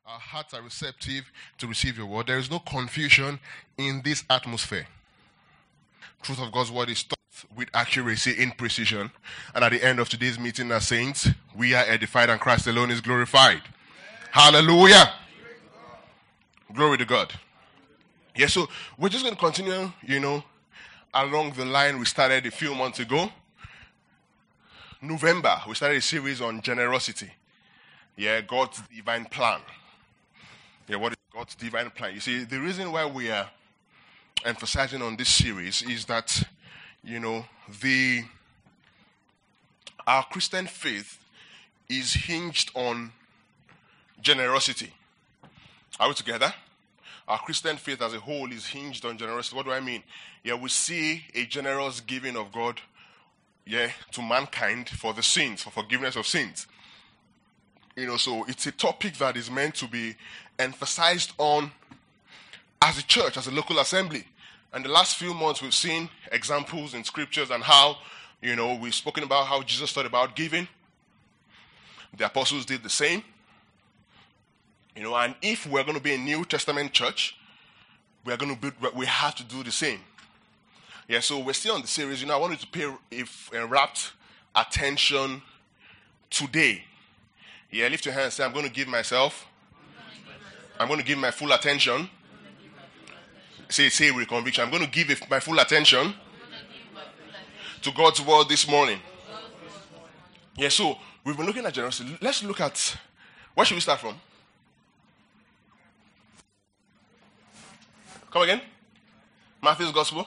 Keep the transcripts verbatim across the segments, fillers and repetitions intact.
Our hearts are receptive to receive your word. There is no confusion in this atmosphere. Truth of God's word is taught with accuracy, in precision. And at the end of today's meeting as saints, we are edified and Christ alone is glorified. Hallelujah. Glory to God. Yeah, so we're just going to continue, you know, along the line we started a few months ago. November, we started a series on generosity. Yeah, God's divine plan. Yeah, what is God's divine plan? You see, the reason why we are emphasizing on this series is that, you know, the our Christian faith is hinged on generosity. Are we together? Our Christian faith as a whole is hinged on generosity. What do I mean? Yeah, we see a generous giving of God, yeah, to mankind for the sins, for forgiveness of sins. You know, so it's a topic that is meant to be emphasized on as a church, as a local assembly. And the last few months we've seen examples in scriptures and how, you know, we've spoken about how Jesus thought about giving. The apostles did the same. You know, and if we're going to be a New Testament church, we're going to be, we have to do the same. Yeah, so we're still on the series. You know, I wanted to pay if uh, rapt attention today. Yeah, lift your hand and say, I'm going to give myself, I'm going to give my full attention. Say, say with conviction, I'm going to give my full attention to God's word this morning. Yeah, so we've been looking at generosity. Let's look at, where should we start from? Come again? Matthew's Gospel.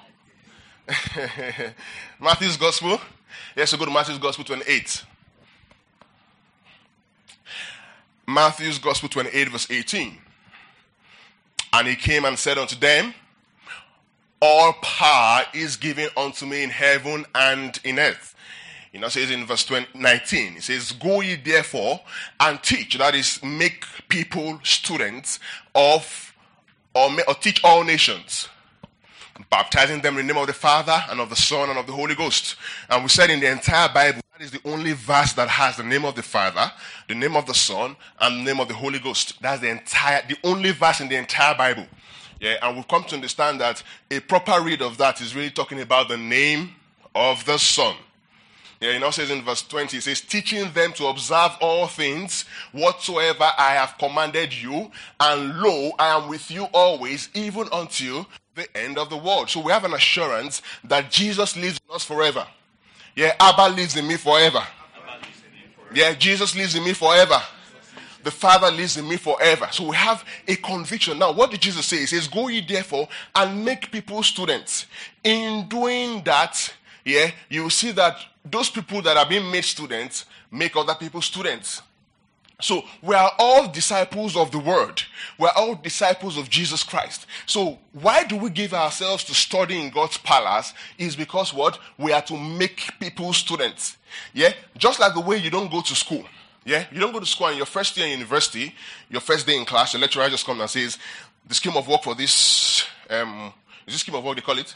Matthew's Gospel. Yes, so go to Matthew's Gospel twenty-eight. Matthew's Gospel twenty-eight, verse eighteen. And he came and said unto them, all power is given unto me in heaven and in earth. You know, it says in verse nineteen, it says, go ye therefore and teach, that is, make people students of, or, or teach all nations, baptizing them in the name of the Father and of the Son and of the Holy Ghost. And we said in the entire Bible, that is the only verse that has the name of the Father, the name of the Son, and the name of the Holy Ghost. That's the entire, the only verse in the entire Bible. Yeah, and we've come to understand that a proper read of that is really talking about the name of the Son. Yeah, it now says in verse twenty, it says, teaching them to observe all things whatsoever I have commanded you, and lo, I am with you always, even until the end of the world. So we have an assurance that Jesus lives in us forever. Yeah, Abba lives in me forever. Yeah, Jesus lives in me forever. The Father lives in me forever. So we have a conviction. Now, what did Jesus say? He says, go ye therefore and make people students. In doing that, yeah, you will see that those people that are being made students make other people students. So we are all disciples of the word. We are all disciples of Jesus Christ. So why do we give ourselves to study in God's palace? Is because what? We are to make people students. Yeah? Just like the way you don't go to school. Yeah? You don't go to school and your first year in university, your first day in class, the lecturer just comes and says, the scheme of work for this, um, is this scheme of work they call it?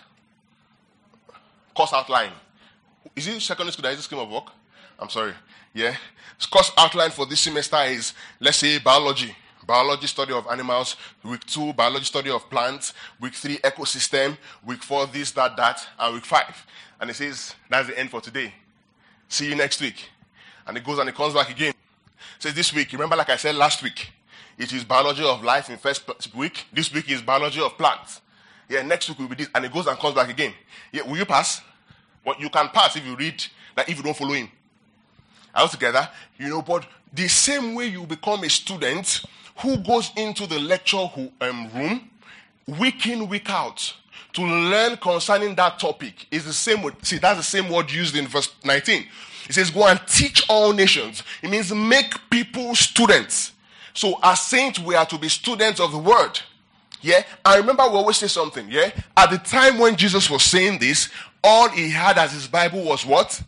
Course outline. Is it secondary school that is a scheme of work? I'm sorry. Yeah? Course outline for this semester is, let's say, biology. Biology, study of animals. Week two, biology, study of plants. Week three, ecosystem. Week four, this, that, that. And week five. And it says, that's the end for today. See you next week. And it goes and it comes back again. It says this week, remember like I said last week, it is biology of life in first week. This week is biology of plants. Yeah, next week will be this. And it goes and comes back again. Yeah, will you pass? Well, you can pass if you read, like if you don't follow him. Altogether, you know, but the same way you become a student who goes into the lecture who, um, room week in, week out to learn concerning that topic is the same word. See, that's the same word used in verse nineteen. It says, go and teach all nations. It means make people students. So as saints, we are to be students of the word. Yeah? I remember we always say something, yeah? At the time when Jesus was saying this, all he had as his Bible was what?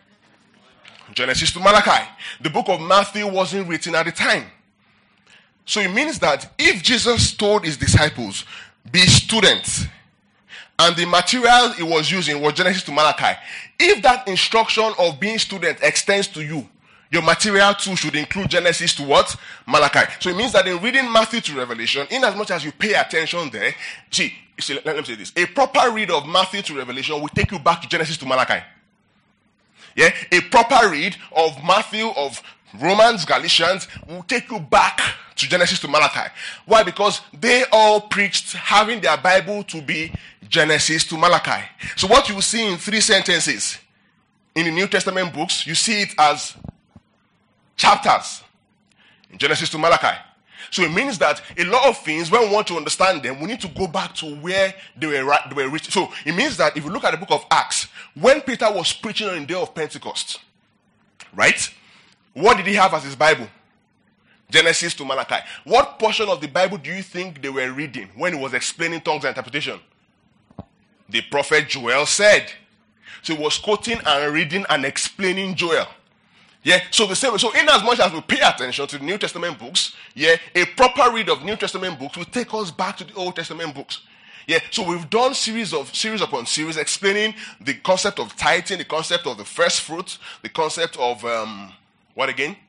Genesis to Malachi. The book of Matthew wasn't written at the time. So it means that if Jesus told his disciples, be students, and the material he was using was Genesis to Malachi, if that instruction of being student extends to you, Your material too should include Genesis to what? Malachi. So it means that in reading Matthew to Revelation, in as much as you pay attention there, see, see let, let me say this. A proper read of Matthew to Revelation will take you back to Genesis to Malachi. Yeah? A proper read of Matthew, of Romans, Galatians, will take you back to Genesis to Malachi. Why? Because they all preached having their Bible to be Genesis to Malachi. So what you will see in three sentences in the New Testament books, you see it as chapters in Genesis to Malachi. So it means that a lot of things, when we want to understand them, we need to go back to where they were, they were written. So it means that if you look at the book of Acts, when Peter was preaching on the day of Pentecost, right? What did he have as his Bible? Genesis to Malachi. What portion of the Bible do you think they were reading when he was explaining tongues and interpretation? The prophet Joel said. So he was quoting and reading and explaining Joel. Yeah, so the same way. So in as much as we pay attention to the New Testament books, yeah, a proper read of New Testament books will take us back to the Old Testament books. Yeah, so we've done series of series upon series explaining the concept of tithing, the concept of the first fruits, the concept of um, what again?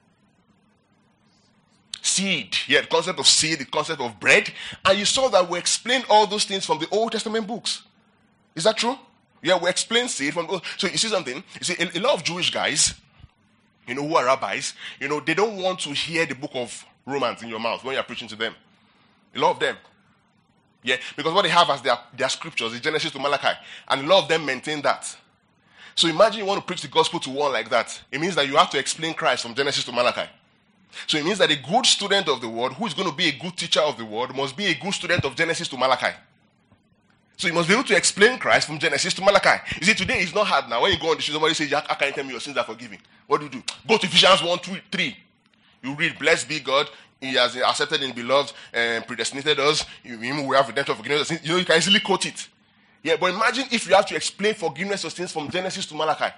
Seed. Yeah, the concept of seed, the concept of bread, and you saw that we explained all those things from the Old Testament books. Is that true? Yeah, we explained seed from. So you see something. You see a, a lot of Jewish guys, you know, who are rabbis, you know, they don't want to hear the book of Romans in your mouth when you're preaching to them. A lot of them. Yeah, because what they have as their, their scriptures is Genesis to Malachi. And a lot of them maintain that. So imagine you want to preach the gospel to one like that. It means that you have to explain Christ from Genesis to Malachi. So it means that a good student of the word, who is going to be a good teacher of the word, must be a good student of Genesis to Malachi. So you must be able to explain Christ from Genesis to Malachi. You see, today it's not hard now. When you go on the street, somebody says, how can you tell me your sins are forgiven? What do you do? Go to Ephesians one, two, three. You read, blessed be God, he has accepted in beloved and predestinated us. We have redemption of forgiveness. You know, you can easily quote it. Yeah, but imagine if you have to explain forgiveness of sins from Genesis to Malachi.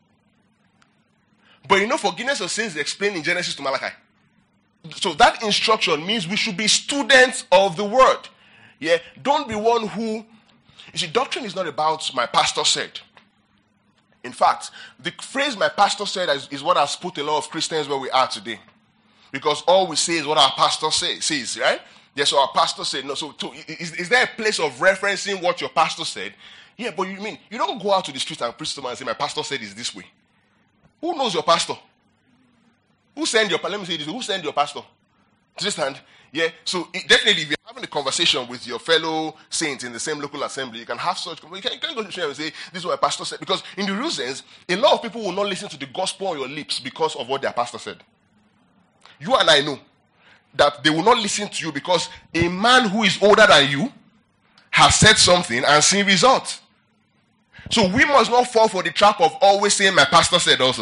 But you know, forgiveness of sins is explained in Genesis to Malachi. So that instruction means we should be students of the word. Yeah, don't be one who... You see, doctrine is not about my pastor said. In fact, the phrase my pastor said is, is what has put a lot of Christians where we are today. Because all we say is what our pastor say, says, right? Yes, so our pastor said. No, so, so is, is there a place of referencing what your pastor said? Yeah, but you mean, you don't go out to the street and preach to someone and say, my pastor said it's this way. Who knows your pastor? Who sent your, let me say this, who sent your pastor? Understand? Yeah, so it, definitely if you're having a conversation with your fellow saints in the same local assembly, you can have such, you can, you can go to share and say, this is what my pastor said. Because in the real sense, a lot of people will not listen to the gospel on your lips because of what their pastor said. You and I know that they will not listen to you because a man who is older than you has said something and seen results. So we must not fall for the trap of always saying my pastor said also.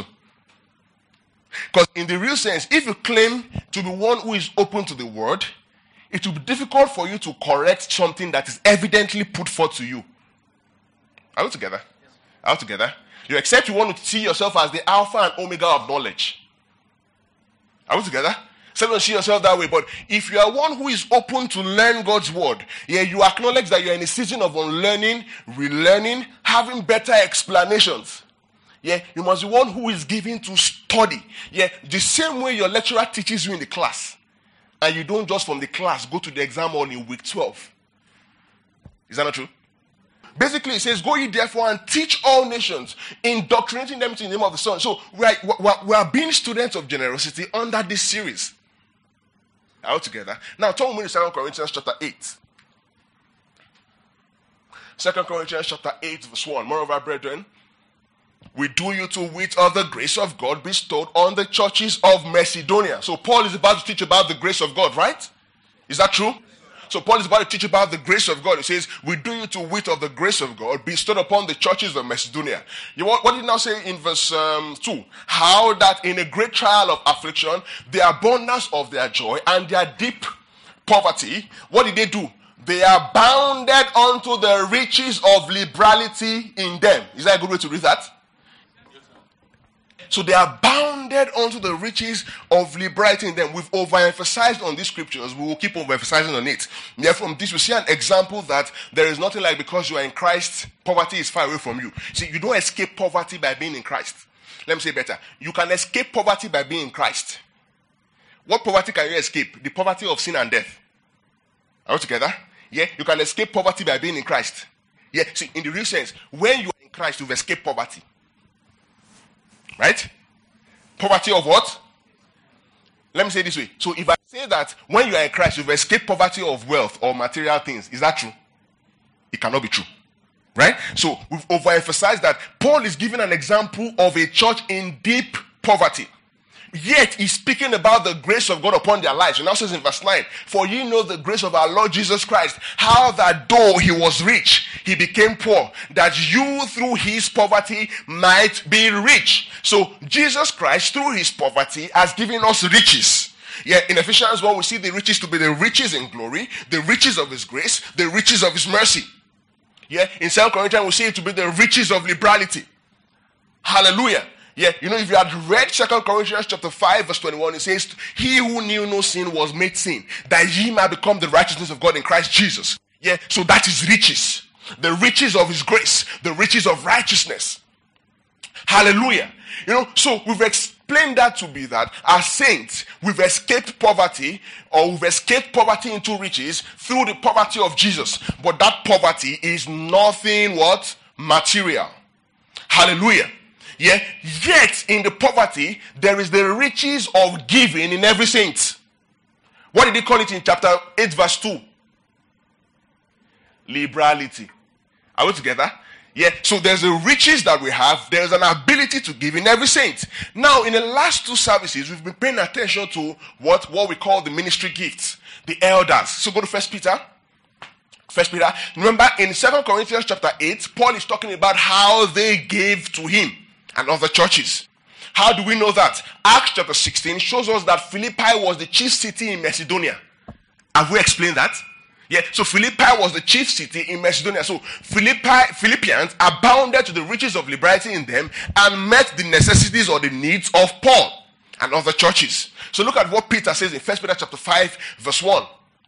Because in the real sense, if you claim to be one who is open to the word, it will be difficult for you to correct something that is evidently put forth to you. Are we together? Yes. Are we together? You except you want to see yourself as the alpha and omega of knowledge. Are we together? So don't see yourself that way. But if you are one who is open to learn God's word, yeah, you acknowledge that you are in a season of unlearning, relearning, having better explanations. Yeah, you must be one who is given to study. Yeah, the same way your lecturer teaches you in the class. And you don't just from the class go to the exam hall in week twelve. Is that not true? Basically, it says, go ye therefore and teach all nations, indoctrinating them in the name of the Son. So we are, we are, we are being students of generosity under this series. All together. Now, turn with me to Second Corinthians chapter eight. Second Corinthians chapter eight, verse one. Moreover, brethren, we do you to wit of the grace of God bestowed on the churches of Macedonia. So Paul is about to teach about the grace of God, right? Is that true? So Paul is about to teach about the grace of God. He says, we do you to wit of the grace of God bestowed upon the churches of Macedonia. You want, what did he now say in verse um, two? How that in a great trial of affliction, the abundance of their joy and their deep poverty, what did they do? They are bounded unto the riches of liberality in them. Is that a good way to read that? So they are bounded unto the riches of liberality in them. We've overemphasized on these scriptures. We will keep overemphasizing on it. Yeah, from this we see an example that there is nothing like because you are in Christ, poverty is far away from you. See, you don't escape poverty by being in Christ. Let me say better. You can escape poverty by being in Christ. What poverty can you escape? The poverty of sin and death. Are we together? Yeah, you can escape poverty by being in Christ. Yeah, see, in the real sense, when you are in Christ, you've escaped poverty. Right? Poverty of what? Let me say it this way. So if I say that when you are in Christ, you've escaped poverty of wealth or material things, is that true? It cannot be true. Right? So we've overemphasized that Paul is giving an example of a church in deep poverty. Yet he's speaking about the grace of God upon their lives. And now says in verse nine, for ye know the grace of our Lord Jesus Christ, how that though he was rich, he became poor, that you through his poverty might be rich. So Jesus Christ through his poverty has given us riches. Yeah, in Ephesians one we see the riches to be the riches in glory, the riches of his grace, the riches of his mercy. Yeah, in Second Corinthians we see it to be the riches of liberality. Hallelujah. Yeah, you know, if you had read Second Corinthians chapter five, verse twenty-one, it says, he who knew no sin was made sin, that ye might become the righteousness of God in Christ Jesus. Yeah, so that is riches. The riches of his grace, the riches of righteousness. Hallelujah. You know, so we've explained that to be that as saints, we've escaped poverty, or we've escaped poverty into riches through the poverty of Jesus. But that poverty is nothing what? Material. Hallelujah. Yeah, yet in the poverty, there is the riches of giving in every saint. What did he call it in chapter eight, verse two? Liberality. Are we together? Yeah, so there's the riches that we have. There's an ability to give in every saint. Now, in the last two services, we've been paying attention to what, what we call the ministry gifts, the elders. So go to First Peter. First Peter. Remember, in Second Corinthians chapter eight, Paul is talking about how they gave to him and other churches. How do we know that? Acts chapter sixteen shows us that Philippi was the chief city in Macedonia. Have we explained that? Yeah, so Philippi was the chief city in Macedonia. So Philippi, Philippians abounded to the riches of liberality in them and met the necessities or the needs of Paul and other churches. So look at what Peter says in First Peter chapter five, verse one.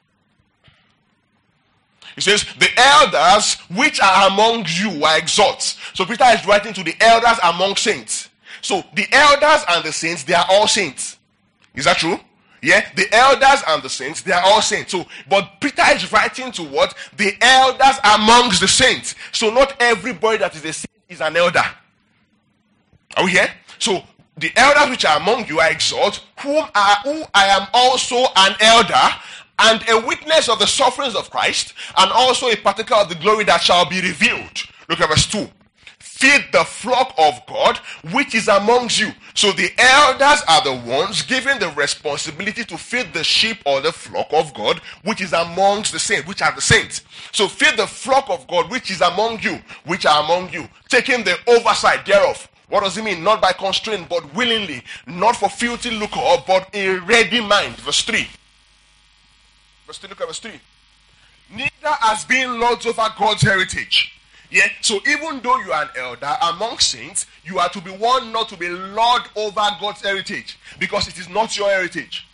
He says, the elders which are among you I exhort. So Peter is writing to the elders among saints. So the elders and the saints, they are all saints. Is that true? Yeah, the elders and the saints, they are all saints. So, but Peter is writing to what? The elders amongst the saints. So not everybody that is a saint is an elder. Are we here? So the elders which are among you I exhort, whom are who I am also an elder, and a witness of the sufferings of Christ, and also a partaker of the glory that shall be revealed. Look at verse two. Feed the flock of God which is amongst you. So the elders are the ones given the responsibility to feed the sheep or the flock of God which is amongst the saints, which are the saints. So feed the flock of God which is among you, which are among you, taking the oversight thereof. What does it mean? Not by constraint, but willingly, not for filthy lucre, but a ready mind. Verse three. Verse three, look at verse three. Neither has been lords over God's heritage. Yeah, so even though you are an elder among saints, you are to be one not to be lord over God's heritage, because it is not your heritage.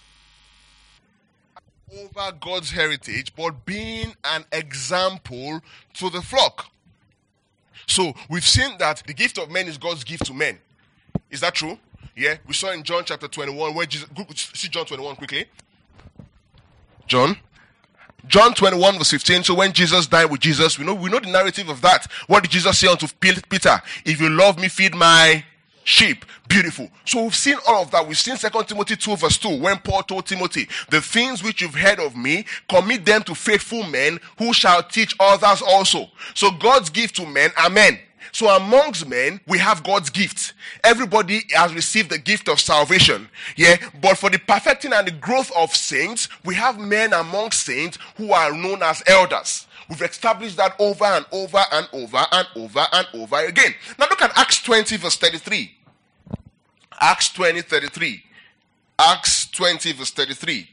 Over God's heritage, but being an example to the flock. So we've seen that the gift of men is God's gift to men. Is that true? Yeah, we saw in John chapter twenty-one where Jesus, see John twenty-one quickly. John. John twenty-one verse fifteen. So when Jesus died with Jesus, we know we know the narrative of that. What did Jesus say unto Peter? If you love me, feed my sheep. Beautiful. So we've seen all of that. We've seen Second Timothy two verse two, when Paul told Timothy, the things which you've heard of me, commit them to faithful men who shall teach others also. So God's gift to men are men. So amongst men, we have God's gift. Everybody has received the gift of salvation. Yeah, but for the perfecting and the growth of saints, we have men amongst saints who are known as elders. We've established that over and over and over and over and over again. Now look at Acts twenty verse thirty-three. Acts twenty thirty-three. Acts twenty verse thirty-three.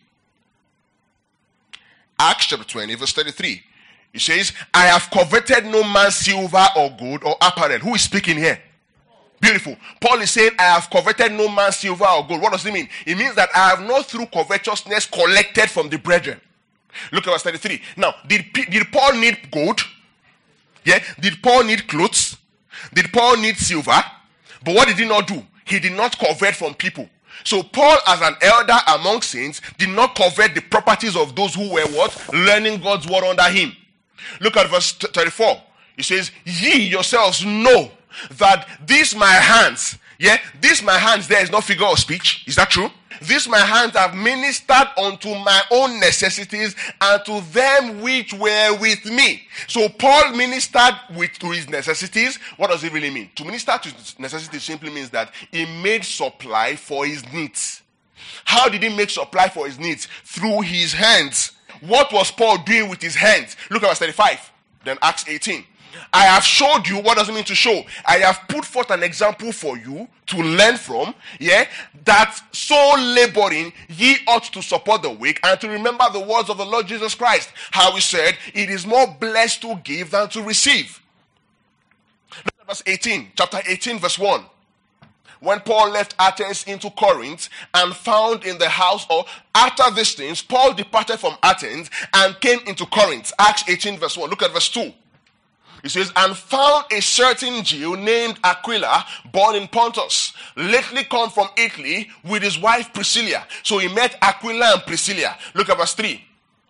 Acts chapter twenty verse thirty-three. He says, I have coveted no man's silver or gold or apparel. Who is speaking here? Beautiful. Paul is saying, I have coveted no man's silver or gold. What does it mean? It means that I have not through covetousness collected from the brethren. Look at verse thirty-three. Now, did, did Paul need gold? Yeah. Did Paul need clothes? Did Paul need silver? But what did he not do? he did not covet from people. So Paul, as an elder among saints, did not covet the properties of those who were what? Learning God's word under him. Look at verse thirty-four. He says, ye yourselves know that these my hands, yeah, this my hands there is not figure of speech. Is that true? These my hands have ministered unto my own necessities and to them which were with me. So Paul ministered with to his necessities. What does it really mean? To minister to his necessities simply means that he made supply for his needs. How did he make supply for his needs? Through his hands. What was Paul doing with his hands? Look at verse thirty-five. Then Acts eighteen. I have showed you, what does it mean to show? I have put forth an example for you to learn from, yeah, that so laboring ye ought to support the weak and to remember the words of the Lord Jesus Christ, how he said, it is more blessed to give than to receive. Look at verse eighteen, chapter eighteen, verse one. When Paul left Athens into Corinth and found in the house, or after these things, Paul departed from Athens and came into Corinth. Acts eighteen, verse one. Look at verse two. He says, and found a certain Jew named Aquila, born in Pontus, lately come from Italy with his wife Priscilla. So he met Aquila and Priscilla. Look at verse three.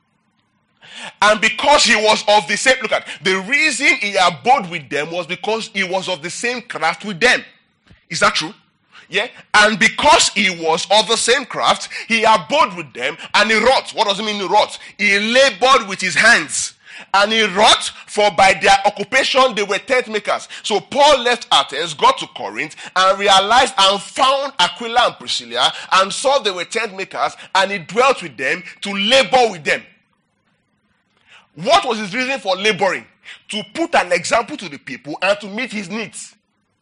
And because he was of the same, look at, the reason he abode with them was because he was of the same craft with them. Is that true? Yeah. And because he was of the same craft, he abode with them and he wrought. What does it mean he wrought? He labored with his hands. And he wrought, for by their occupation they were tent makers. So Paul left Athens, got to Corinth, and realized and found Aquila and Priscilla, and saw they were tent makers, and he dwelt with them to labor with them. What was his reason for laboring? To put an example to the people and to meet his needs.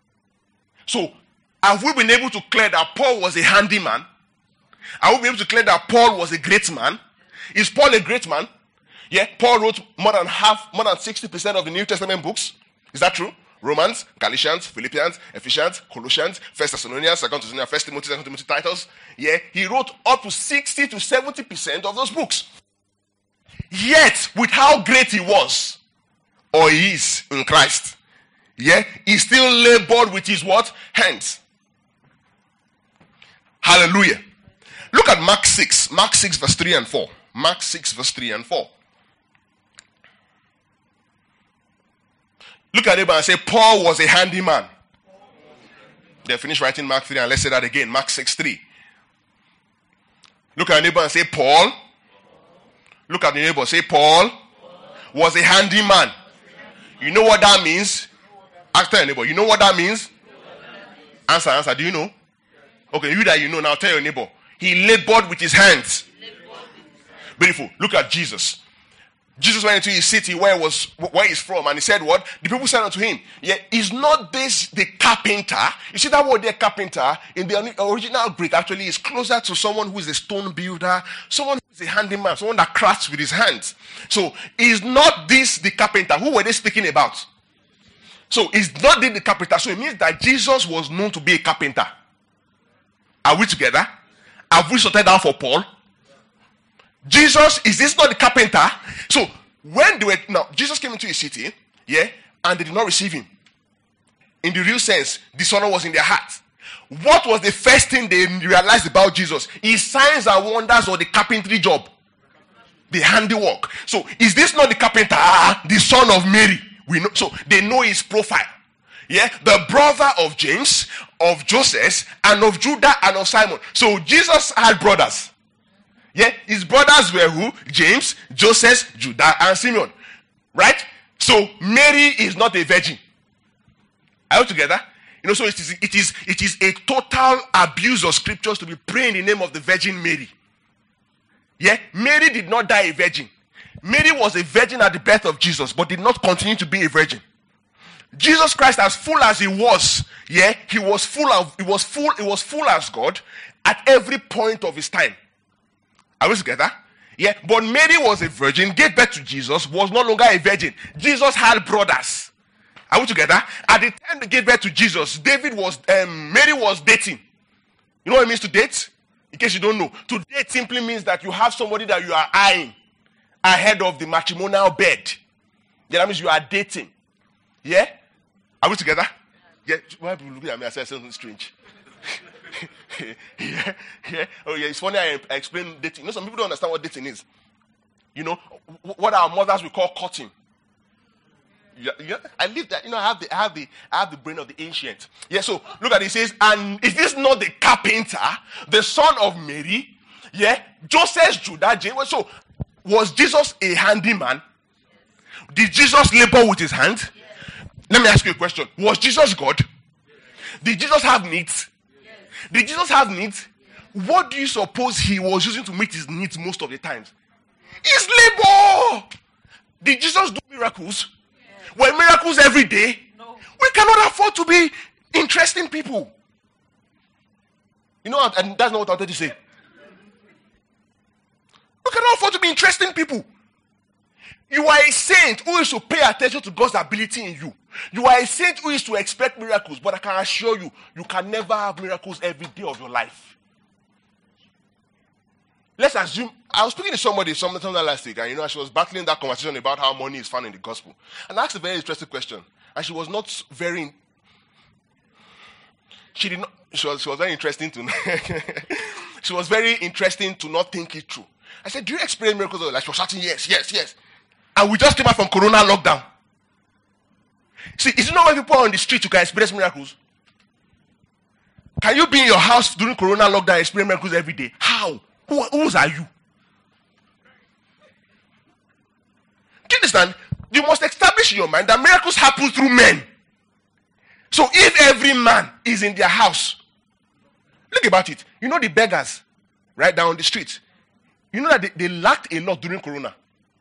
So, have we been able to clear that Paul was a handyman? Are we able to clear that Paul was a great man? Is Paul a great man? Yeah, Paul wrote more than half, more than sixty percent of the New Testament books. Is that true? Romans, Galatians, Philippians, Ephesians, Colossians, First Thessalonians, Second Thessalonians, First Timothy, Second Timothy, Titus. Yeah, he wrote up to sixty to seventy percent of those books. Yet, with how great he was, or he is in Christ, yeah, he still labored with his what? Hands. Hallelujah. Look at Mark six. Mark six verse three and four. Mark six verse three and four. Look at it and say, Paul was a handyman. They finished writing Mark three, and let's say that again. Mark six three. Look at the neighbor and say, Paul. Look at the neighbor and say, Paul was a handyman. You know what that means? Ask your neighbor. You know what that means? Answer, answer. Do you know? Okay, you that you know now, tell your neighbor. He labored with his hands. Beautiful. Look at Jesus. Jesus went into his city where he was, where he's from, and he said what? The people said unto him, yeah, is not this the carpenter? You see that word there, carpenter, in the original Greek actually is closer to someone who is a stone builder, someone who is a handyman, someone that crafts with his hands. So, is not this the carpenter? Who were they speaking about? So, is not this the carpenter? So, it means that Jesus was known to be a carpenter. Are we together? Have we sorted out for Paul? Jesus, is this not the carpenter? So, when they were, now, Jesus came into his city, yeah, and they did not receive him. In the real sense, dishonor was in their heart. What was the first thing they realized about Jesus? His signs and wonders or the carpentry job? The handiwork. So, is this not the carpenter, ah, the son of Mary? We know, so, they know his profile. Yeah, the brother of James, of Joseph, and of Judah, and of Simon. So, Jesus had brothers. Yeah, his brothers were who? James, Joseph, Judah, and Simeon. Right? So Mary is not a virgin. Are you together? You know, so it is it is it is a total abuse of scriptures to be praying in the name of the Virgin Mary. Yeah, Mary did not die a virgin. Mary was a virgin at the birth of Jesus, but did not continue to be a virgin. Jesus Christ, as full as he was, yeah, he was full of he was full, he was full as God at every point of his time. Are we together? Yeah, but Mary was a virgin, gave birth to Jesus, was no longer a virgin. Jesus had brothers. Are we together? At the time they gave birth to Jesus, David was, um, Mary was dating. You know what it means to date? In case you don't know. To date simply means that you have somebody that you are eyeing ahead of the matrimonial bed. Yeah, that means you are dating. Yeah? Are we together? Yeah, why are people looking at me and saying something strange? yeah, yeah. Oh, yeah. It's funny I, I explain dating. You know, some people don't understand what dating is. You know, what our mothers we call courting. Yeah, yeah. I live that. You know, I have the, I have the, I have the brain of the ancient. Yeah. So look at it. It says, and is this not the carpenter, the son of Mary? Yeah. Joseph, Judah, James. So was Jesus a handyman? Did Jesus labor with his hands? Yes. Let me ask you a question. Was Jesus God? Yes. Did Jesus have needs? Yes. Did Jesus have needs? Yes. What do you suppose he was using to meet his needs most of the times? His labor. Did Jesus do miracles? Yes. Were miracles every day? No. We cannot afford to be interesting people. You know, and that's not what I wanted to say. We cannot afford to be interesting people. You are a saint who is to pay attention to God's ability in you. You are a saint who is to expect miracles. But I can assure you, you can never have miracles every day of your life. Let's assume, I was speaking to somebody sometime last week, and you know, she was battling that conversation about how money is found in the gospel. And I asked a very interesting question. And she was not very, she did not, she was, she was very interesting to, she was very interesting to not think it through. I said, do you experience miracles? Like she was shouting, yes, yes, yes. And we just came out from Corona lockdown. See, is it not when people are on the street you can experience miracles? Can you be in your house during Corona lockdown and experience miracles every day? How? Who, whose are you? Do you understand? You must establish in your mind that miracles happen through men. So if every man is in their house, look about it. You know the beggars, right down the street. You know that they, they lacked a lot during Corona.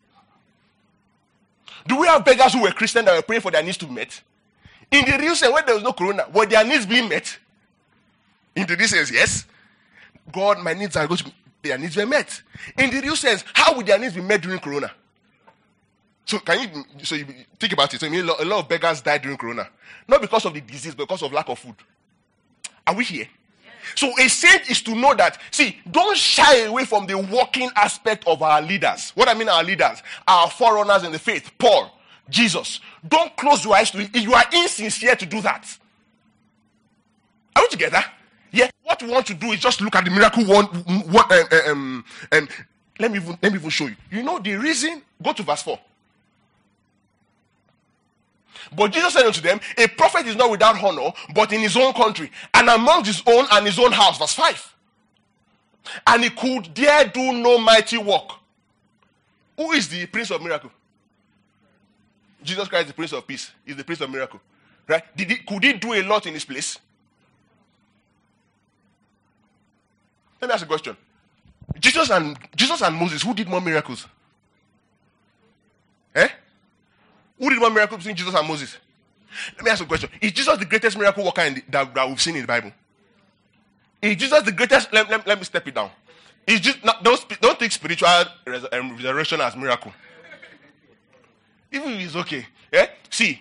Do we have beggars who were Christian that were praying for their needs to be met? In the real sense, when there was no Corona, were their needs being met? In the real sense, yes. God, my needs are going to be, their needs were met. In the real sense, how would their needs be met during Corona? So can you, so you think about it. So you mean a lot, a lot of beggars died during Corona. Not because of the disease, but because of lack of food. Are we here? So a saint is to know that, see, don't shy away from the working aspect of our leaders. What I mean our leaders, our forerunners in the faith, Paul, Jesus. Don't close your eyes to it. You are insincere to do that. Are we together? Yeah. What we want to do is just look at the miracle one. What? Um, um, um, let me even, let me even show you. You know the reason? Go to verse four. But Jesus said unto them, a prophet is not without honor, but in his own country, and among his own and his own house. Verse five. And he could dare do no mighty work. Who is the Prince of Miracle? Jesus Christ, the Prince of Peace, is the Prince of Miracle. Right? Did he, could he do a lot in this place? Let me ask a question. Jesus and Jesus and Moses, who did more miracles? Eh? Who did more miracles between Jesus and Moses? Let me ask you a question. Is Jesus the greatest miracle worker in the, that, that we've seen in the Bible? Is Jesus the greatest? Let, let, let me step it down. Is just, not, don't, don't take spiritual res, um, resurrection as miracle. Even if it's okay. Yeah? See.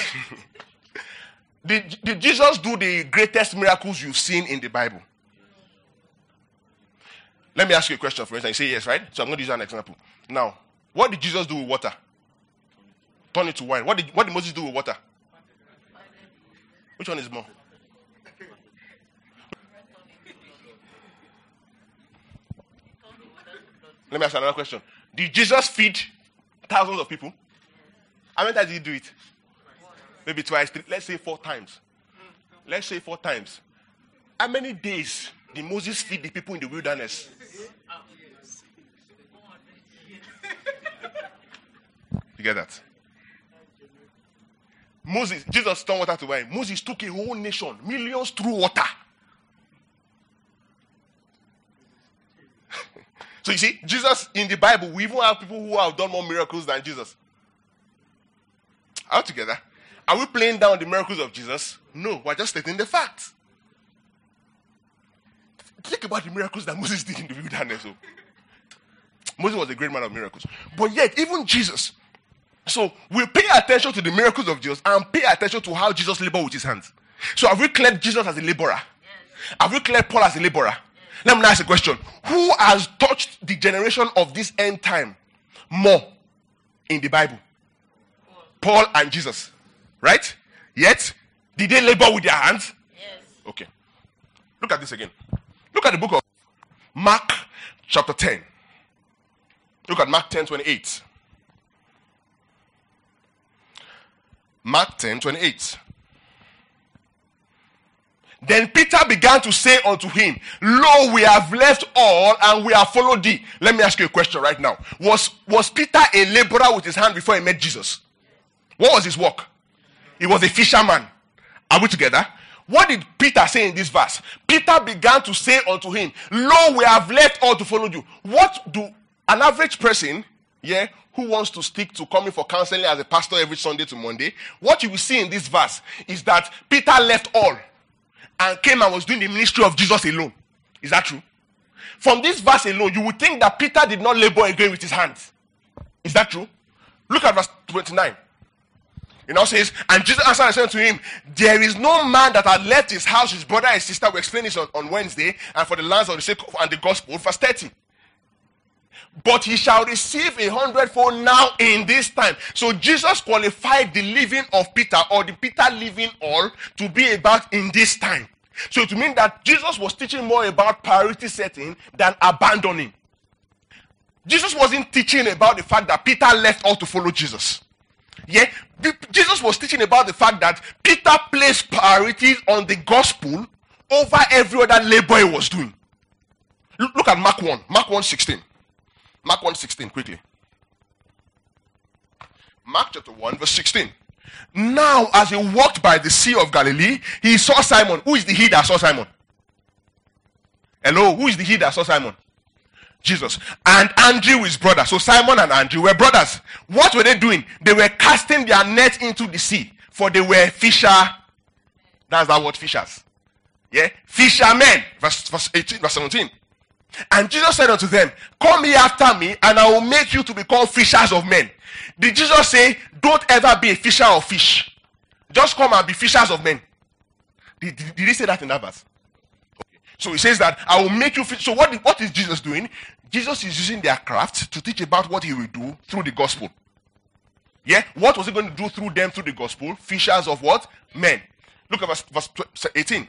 did, did Jesus do the greatest miracles you've seen in the Bible? Let me ask you a question, for instance. You say yes, right? So I'm going to use an example. Now, what did Jesus do with water? Turn it to wine. What did, what did Moses do with water? Which one is more? Let me ask another question. Did Jesus feed thousands of people? How many times did he do it? Maybe twice, three, let's say four times. Let's say four times. How many days did Moses feed the people in the wilderness? You get that? Moses, Jesus turned water to wine. Moses took a whole nation, millions through water. So you see, Jesus in the Bible, we even have people who have done more miracles than Jesus. All together. Are we playing down the miracles of Jesus? No, we're just stating the facts. Think about the miracles that Moses did in the wilderness. So. Moses was a great man of miracles. But yet, even Jesus. So, we pay attention to the miracles of Jesus and pay attention to how Jesus labored with his hands. So, have we cleared Jesus as a laborer? Yes. Have we cleared Paul as a laborer? Yes. Let me ask a question. Who has touched the generation of this end time more in the Bible? Paul and Jesus. Right? Yet, did they labor with their hands? Yes. Okay. Look at this again. Look at the book of Mark chapter ten. Look at Mark ten twenty-eight. Mark ten twenty-eight. Then Peter began to say unto him, Lo, we have left all and we have followed thee. Let me ask you a question right now. Was, was Peter a laborer with his hand before he met Jesus? What was his work? He was a fisherman. Are we together? What did Peter say in this verse? Peter began to say unto him, Lo, we have left all to follow you. What do an average person, yeah, who wants to stick to coming for counseling as a pastor every Sunday to Monday, what you will see in this verse is that Peter left all and came and was doing the ministry of Jesus alone. Is that true? From this verse alone, you would think that Peter did not labor again with his hands. Is that true? Look at verse twenty-nine. It now says, and Jesus answered and said to him, There is no man that had left his house, his brother and sister. We explain this on, on Wednesday, and for the lands of the sake of and the gospel, verse thirty. But he shall receive a hundredfold now in this time. So Jesus qualified the living of Peter, or the Peter living all, to be about in this time. So it means that Jesus was teaching more about priority setting than abandoning. Jesus wasn't teaching about the fact that Peter left all to follow Jesus. Yeah, Jesus was teaching about the fact that Peter placed priorities on the gospel over every other labor he was doing. Look at Mark one, Mark one sixteen. Mark one sixteen, quickly. Mark chapter one, verse sixteen. Now, as he walked by the Sea of Galilee, he saw Simon. Who is the he that saw Simon? Hello, who is the he that saw Simon? Jesus. And Andrew, his brother. So Simon and Andrew were brothers. What were they doing? They were casting their net into the sea, for they were fisher. That's that word, fishers. Yeah, fishermen. Verse, verse eighteen, verse seventeen. And Jesus said unto them, Come ye after me, and I will make you to become fishers of men. Did Jesus say, don't ever be a fisher of fish? Just come and be fishers of men. Did, did, did he say that in that verse? Okay. So he says that I will make you fish. So what, what is Jesus doing? Jesus is using their craft to teach about what he will do through the gospel. Yeah? What was he going to do through them through the gospel? Fishers of what? Men. Look at verse, verse eighteen.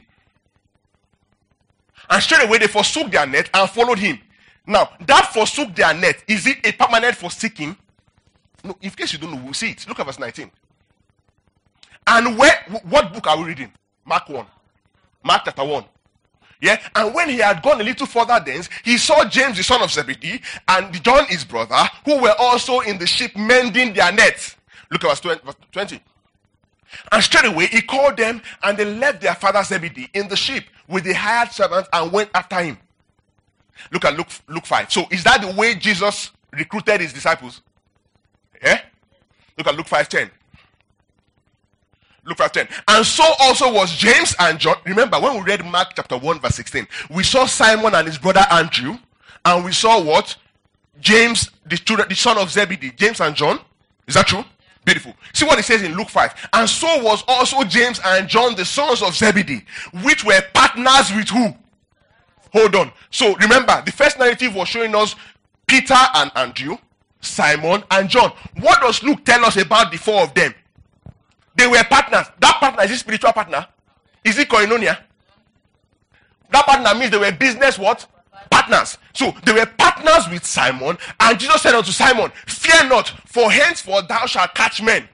And straightway they forsook their net and followed him. Now, that forsook their net, is it a permanent forsaking? No, in case you don't know, we'll see it. Look at verse nineteen. And where, what book are we reading? Mark one. Mark chapter one. Yeah, and when he had gone a little further thence, he saw James the son of Zebedee and John his brother, who were also in the ship mending their nets. Look at verse twenty. And straightway he called them, and they left their father Zebedee in the ship with the hired servants and went after him. Look at Luke, Luke five. So is that the way Jesus recruited his disciples? Yeah? Look at Luke five ten. Luke five ten. And so also was James and John. Remember, when we read Mark chapter one, verse sixteen, we saw Simon and his brother Andrew, and we saw what? James, the, children, the son of Zebedee, James and John. Is that true? Beautiful. See what it says in Luke five. And so was also James and John, the sons of Zebedee, which were partners with who? Hold on. So remember, the first narrative was showing us Peter and Andrew, Simon and John. What does Luke tell us about the four of them? They were partners. That partner is a spiritual partner. Is it koinonia? That partner means they were business what? Partners. So they were partners with Simon, and Jesus said unto Simon, Fear not, for henceforth thou shalt catch men.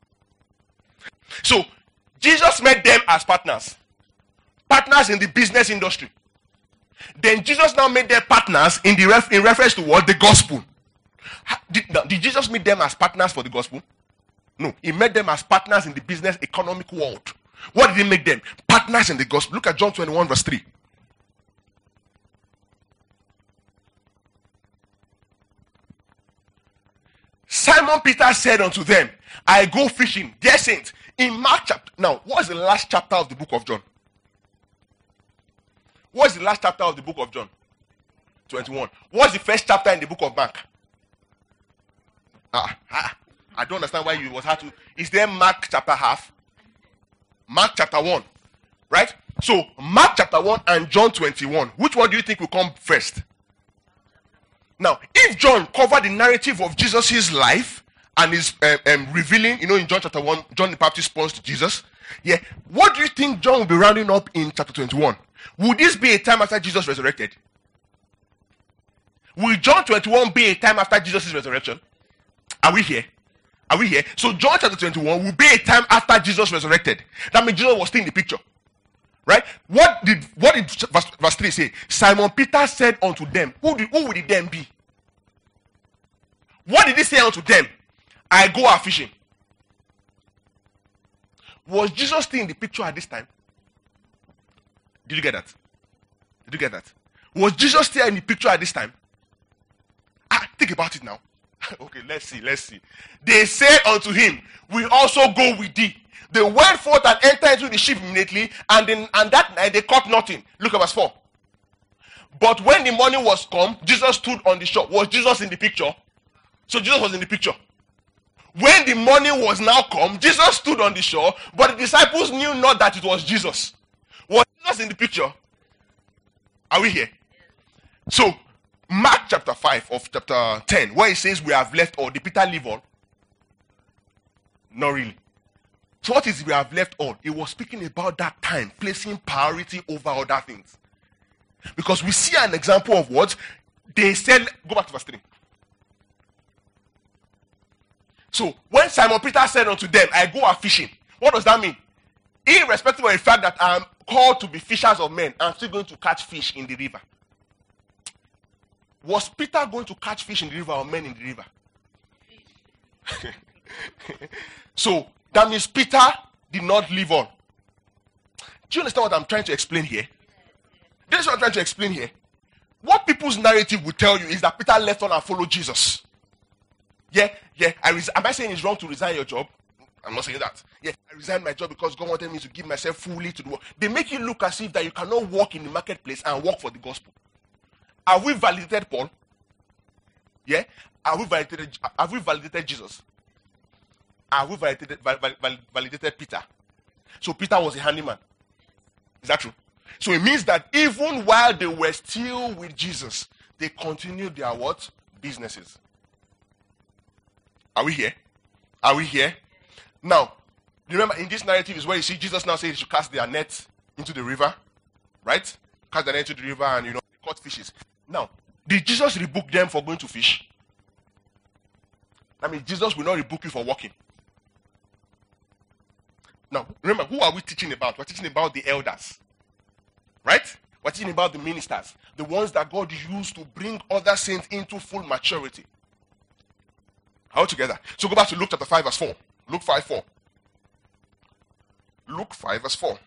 So Jesus met them as partners. Partners in the business industry. Then Jesus now made them partners in the ref, in reference to what? The gospel. Did, did Jesus meet them as partners for the gospel? No, he made them as partners in the business economic world. What did he make them? Partners in the gospel. Look at John twenty-one verse three. Simon Peter said unto them, I go fishing. Dear saints, in Mark chapter, now, what's the last chapter of the book of John? What's the last chapter of the book of John? twenty-one. What's the first chapter in the book of Mark? Ah, ah I don't understand why you was hard to. Is there Mark chapter half? Mark chapter one. Right? So, Mark chapter one and John twenty-one. Which one do you think will come first? Now, if John covered the narrative of Jesus' life and is um, um, revealing, you know, in John chapter one, John the Baptist responds to Jesus. Yeah. What do you think John will be rounding up in chapter twenty-one? Would this be a time after Jesus resurrected? Will John twenty-one be a time after Jesus' resurrection? Are we here? Are we here? So John chapter twenty-one will be a time after Jesus resurrected. That means Jesus was still in the picture. Right? What did what did verse, verse three say? Simon Peter said unto them. Who did, who would it then be? What did he say unto them? I go a fishing. Was Jesus still in the picture at this time? Did you get that? Did you get that? Was Jesus still in the picture at this time? Ah, think about it now. Okay, let's see, let's see. They said unto him, we also go with thee. They went forth and entered into the ship immediately, and then and that night they caught nothing. Look at verse four. But when the morning was come, Jesus stood on the shore. Was Jesus in the picture? So Jesus was in the picture. When the morning was now come, Jesus stood on the shore, but the disciples knew not that it was Jesus. Was Jesus in the picture? Are we here? So, Mark chapter five of chapter ten, where it says we have left all, did Peter leave all? Not really. So what is we have left all? It was speaking about that time, placing priority over other things. Because we see an example of what they said. Go back to verse three. So when Simon Peter said unto them, I go a fishing, what does that mean? Irrespective of the fact that I am called to be fishers of men, I'm still going to catch fish in the river. Was Peter going to catch fish in the river or men in the river? So that means Peter did not live on. Do you understand what I'm trying to explain here? This is what I'm trying to explain here. What people's narrative will tell you is that Peter left on and followed Jesus. Yeah, yeah. I res- Am I saying it's wrong to resign your job? I'm not saying that. Yeah, I resigned my job because God wanted me to give myself fully to the work. They make you look as if that you cannot walk in the marketplace and work for the gospel. Have we validated Paul? Yeah? Have we validated, have we validated Jesus? Have we validated, val, val, validated Peter? So Peter was a handyman. Is that true? So it means that even while they were still with Jesus, they continued their what? Businesses. Are we here? Are we here? Now, remember in this narrative is where you see Jesus now say they should cast their nets into the river. Right? Cast their net into the river and you know, they caught fishes. Now, did Jesus rebuke them for going to fish? I mean, Jesus will not rebuke you for walking. Now, remember, who are we teaching about? We're teaching about the elders. Right? We're teaching about the ministers. The ones that God used to bring other saints into full maturity. All together. So go back to Luke chapter five verse four. Luke five four. Luke five verse four.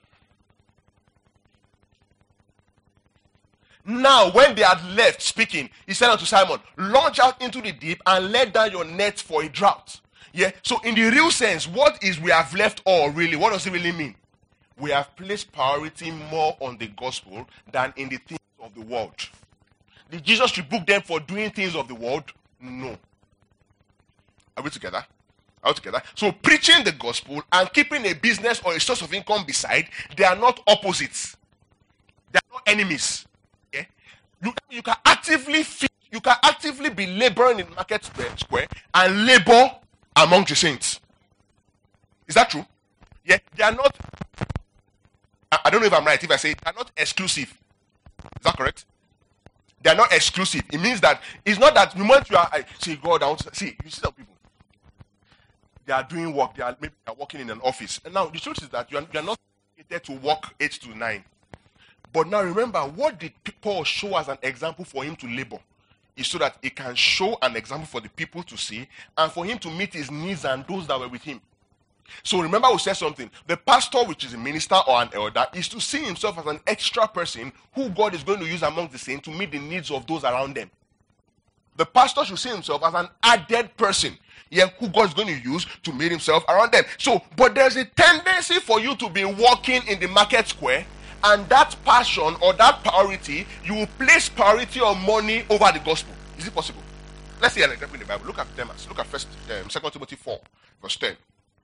Now, when they had left speaking, he said unto Simon, launch out into the deep and let down your nets for a drought. Yeah. So in the real sense, what is we have left all really? What does it really mean? We have placed priority more on the gospel than in the things of the world. Did Jesus rebuke them for doing things of the world? No. Are we together? Are we together? So preaching the gospel and keeping a business or a source of income beside, they are not opposites. They are not enemies. Yeah? You, you can actively you can actively be laboring in the market square and labor among the saints. Is that true? Yeah, they are not. I, I don't know if I'm right if I say they are not exclusive. Is that correct? They are not exclusive. It means that it's not that the moment you are I, see God, I want to see you see some people. They are doing work. They are maybe they are working in an office. And now the truth is that you are, you are not there to work eight to nine. But now remember, what did Paul show as an example for him to labor? Is so that he can show an example for the people to see and for him to meet his needs and those that were with him. So remember we said something. The pastor, which is a minister or an elder, is to see himself as an extra person who God is going to use among the saints to meet the needs of those around them. The pastor should see himself as an added person, yeah, who God is going to use to meet himself around them. So, but there's a tendency for you to be walking in the market square, and that passion or that priority, you will place priority on money over the gospel. Is it possible? Let's see an example in the Bible. Look at Demas. Look at first, um, Second Timothy four, verse ten.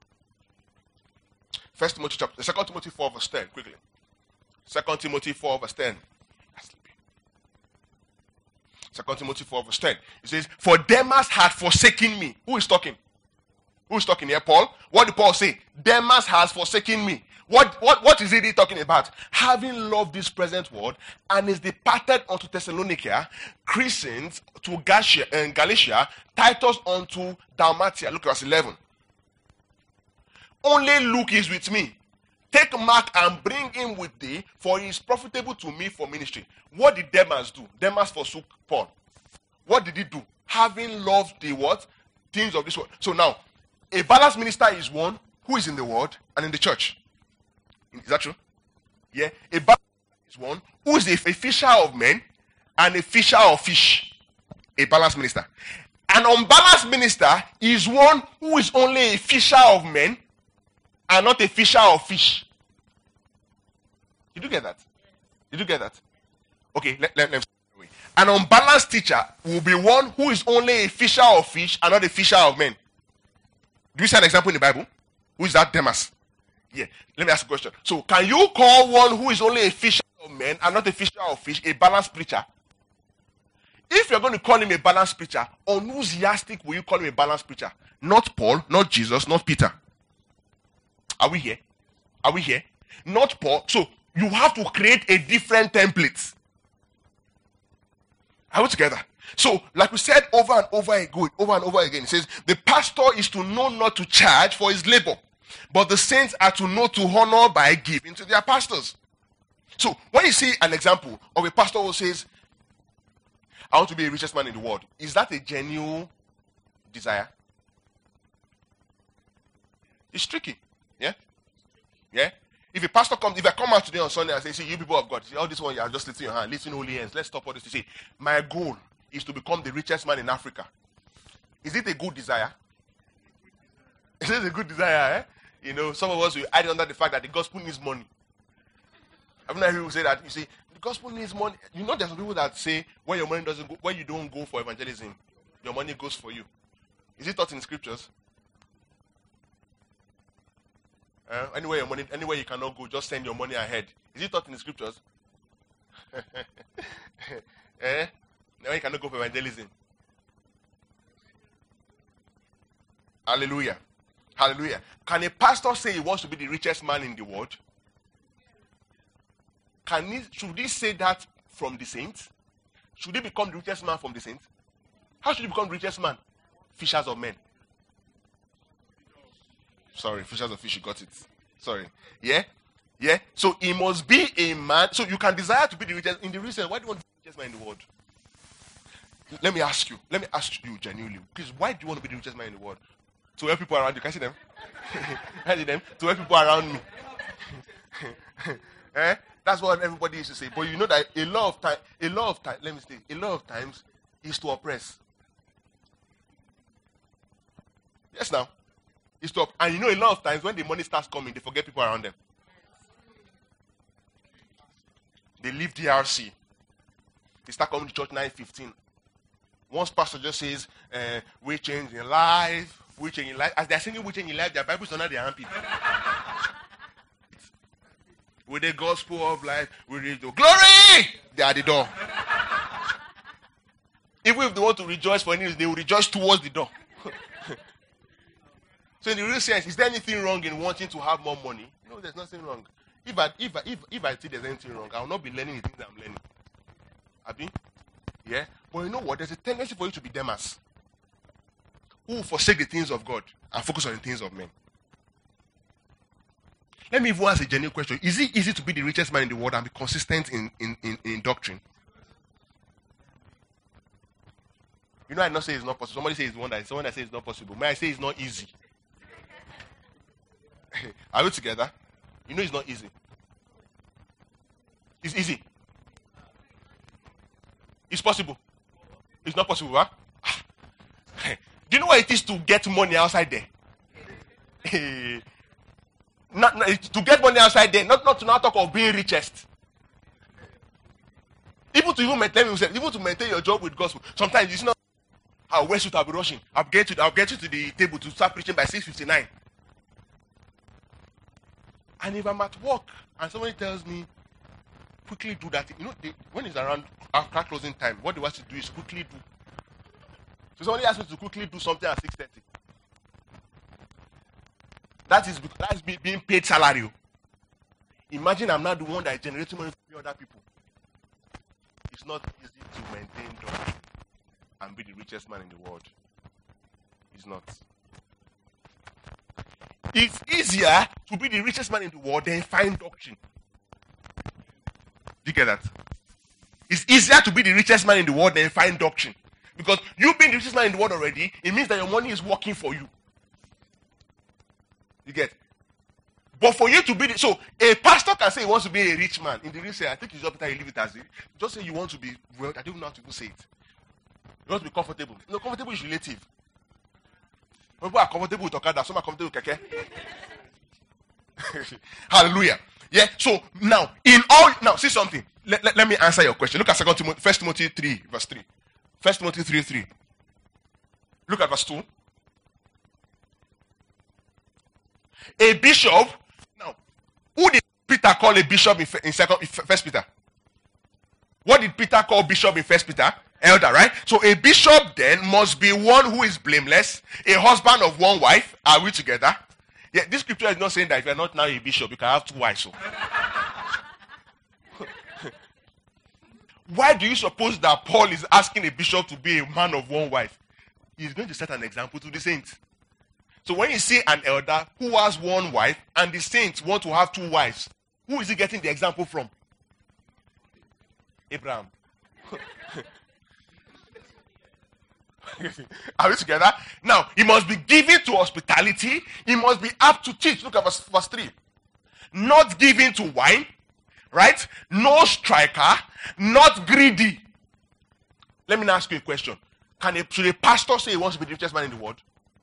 First Timothy chapter, Second Timothy four, verse ten. Quickly. Second Timothy four, verse ten. Second Timothy four, verse ten. It says, "For Demas had forsaken me." Who is talking? Who is talking here? Paul. What did Paul say? Demas has forsaken me. What, what, what is he talking about? Having loved this present world and is departed unto Thessalonica, Crescens to Galatia, uh, Galatia, Titus unto Dalmatia. Look at verse eleven. Only Luke is with me. Take Mark and bring him with thee, for he is profitable to me for ministry. What did Demas do? Demas forsook Paul. What did he do? Having loved the what? Things of this world. So now, a balanced minister is one who is in the world and in the church. Is that true? Yeah. A balanced minister is one who is a, a fisher of men and a fisher of fish. A balanced minister. An unbalanced minister is one who is only a fisher of men and not a fisher of fish. Did you get that? Did you get that? Okay, let, let, let me An unbalanced teacher will be one who is only a fisher of fish and not a fisher of men. Do you see an example in the Bible? Who is that? Demas. Yeah. Let me ask a question. So, can you call one who is only a fisher of men and not a fisher of fish a balanced preacher? If you're going to call him a balanced preacher, on whose yardstick will you call him a balanced preacher? Not Paul, not Jesus, not Peter. Are we here? Are we here? Not Paul. So, you have to create a different template. Are we together? So, like we said over and over again, over and over again, it says, the pastor is to know not to charge for his labor, but the saints are to know to honor by giving to their pastors. So, when you see an example of a pastor who says, I want to be the richest man in the world, is that a genuine desire? It's tricky. Yeah? Yeah? If a pastor comes, if I come out today on Sunday and say, see, you people of God, see, all this one, you are just lifting your hand, lifting holy hands, let's stop all this. You say, my goal is to become the richest man in Africa. Is it a good desire? Is it a good desire, eh? You know, some of us will hide under the fact that the gospel needs money. I've never heard people say that. You say, the gospel needs money. You know, there's some people that say, when your money doesn't go, when you don't go for evangelism, your money goes for you. Is it taught in scriptures? Uh, anywhere your money, anywhere you cannot go, just send your money ahead. Is it taught in the scriptures? eh? Now you cannot go for evangelism. Hallelujah. Hallelujah. Can a pastor say he wants to be the richest man in the world? Can he, should he say that from the saints? Should he become the richest man from the saints? How should he become the richest man? Fishers of men. Sorry, fishers of fish, you got it. Sorry. Yeah? Yeah? So he must be a man. So you can desire to be the richest. In the reason, why do you want to be the richest man in the world? Let me ask you. Let me ask you genuinely. Please, why do you want to be the richest man in the world? To help people around you. Can I see them? Can I see them? To help people around me. eh? That's what everybody used to say. But you know that a lot of time, a lot of time, let me say, a lot of times is to oppress. Yes, now. Is to, and you know, a lot of times when the money starts coming, they forget people around them. They leave D R C. They start coming to church nine fifteen. Once pastor just says, uh, we change in life, we change in life. As they're singing we change in life, their Bibles are not their hand people. With the gospel of life, we read the glory! They are the door. Even if they want to rejoice for any reason, they will rejoice towards the door. So in the real sense, is there anything wrong in wanting to have more money? No, there's nothing wrong. If I if I, if, if I think there's anything wrong, I will not be learning the things that I'm learning. Abi? Yeah? But you know what? There's a tendency for you to be Demas, who will forsake the things of God and focus on the things of men. Let me even ask a genuine question. Is it easy to be the richest man in the world and be consistent in, in, in, in doctrine? You know, I not say it's not possible. Somebody says it's one that someone that says it's not possible. May I say it's not easy? Are we together? You know it's not easy. It's easy. It's possible. It's not possible, huh? Do you know what it is to get money outside there? not, not, to get money outside there, not, not to now talk of being richest. Even to even maintain yourself, even to maintain your job with gospel. Sometimes it's not. I'll wear suit, I'll be rushing. I'll get to I'll get you to the table to start preaching by six fifty-nine. And if I'm at work and somebody tells me, quickly do that, you know, they, when it's around after closing time, what they want to do is quickly do. So somebody asks me to quickly do something at six thirty. That is that is being paid salary. Imagine I'm not the one that is generating money for other people. It's not easy to maintain doctrine and be the richest man in the world. It's not. It's easier to be the richest man in the world than find doctrine. Do you get that? It's easier to be the richest man in the world than find doctrine. Because you being the richest man in the world already, it means that your money is working for you. You get? But for you to be the, so a pastor can say he wants to be a rich man. In the real sense, I think it's just better you leave it as it. Just say you want to be well. I don't know how to say it. You want to be comfortable. No, comfortable is relative. People are comfortable with Okada, some are comfortable with Keke. Hallelujah. Yeah. So now, in all, now see something. Let, let, let me answer your question. Look at Second Timothy, First Timothy three, verse three. First Timothy three, three. Look at verse two. A bishop. Now, who did Peter call a bishop in, in Second, in First Peter? What did Peter call bishop in First Peter? Elder, right? So a bishop then must be one who is blameless, a husband of one wife. Are we together? Yeah, this scripture is not saying that if you're not now a bishop, you can have two wives. So. Why do you suppose that Paul is asking a bishop to be a man of one wife? He's going to set an example to the saints. So when you see an elder who has one wife and the saints want to have two wives, who is he getting the example from? Abraham. Are we together? Now, he must be given to hospitality. He must be apt to teach. Look at verse, verse three. Not given to wine, right? No striker, not greedy. Let me now ask you a question. Can a, should a pastor say he wants to be the richest man in the world?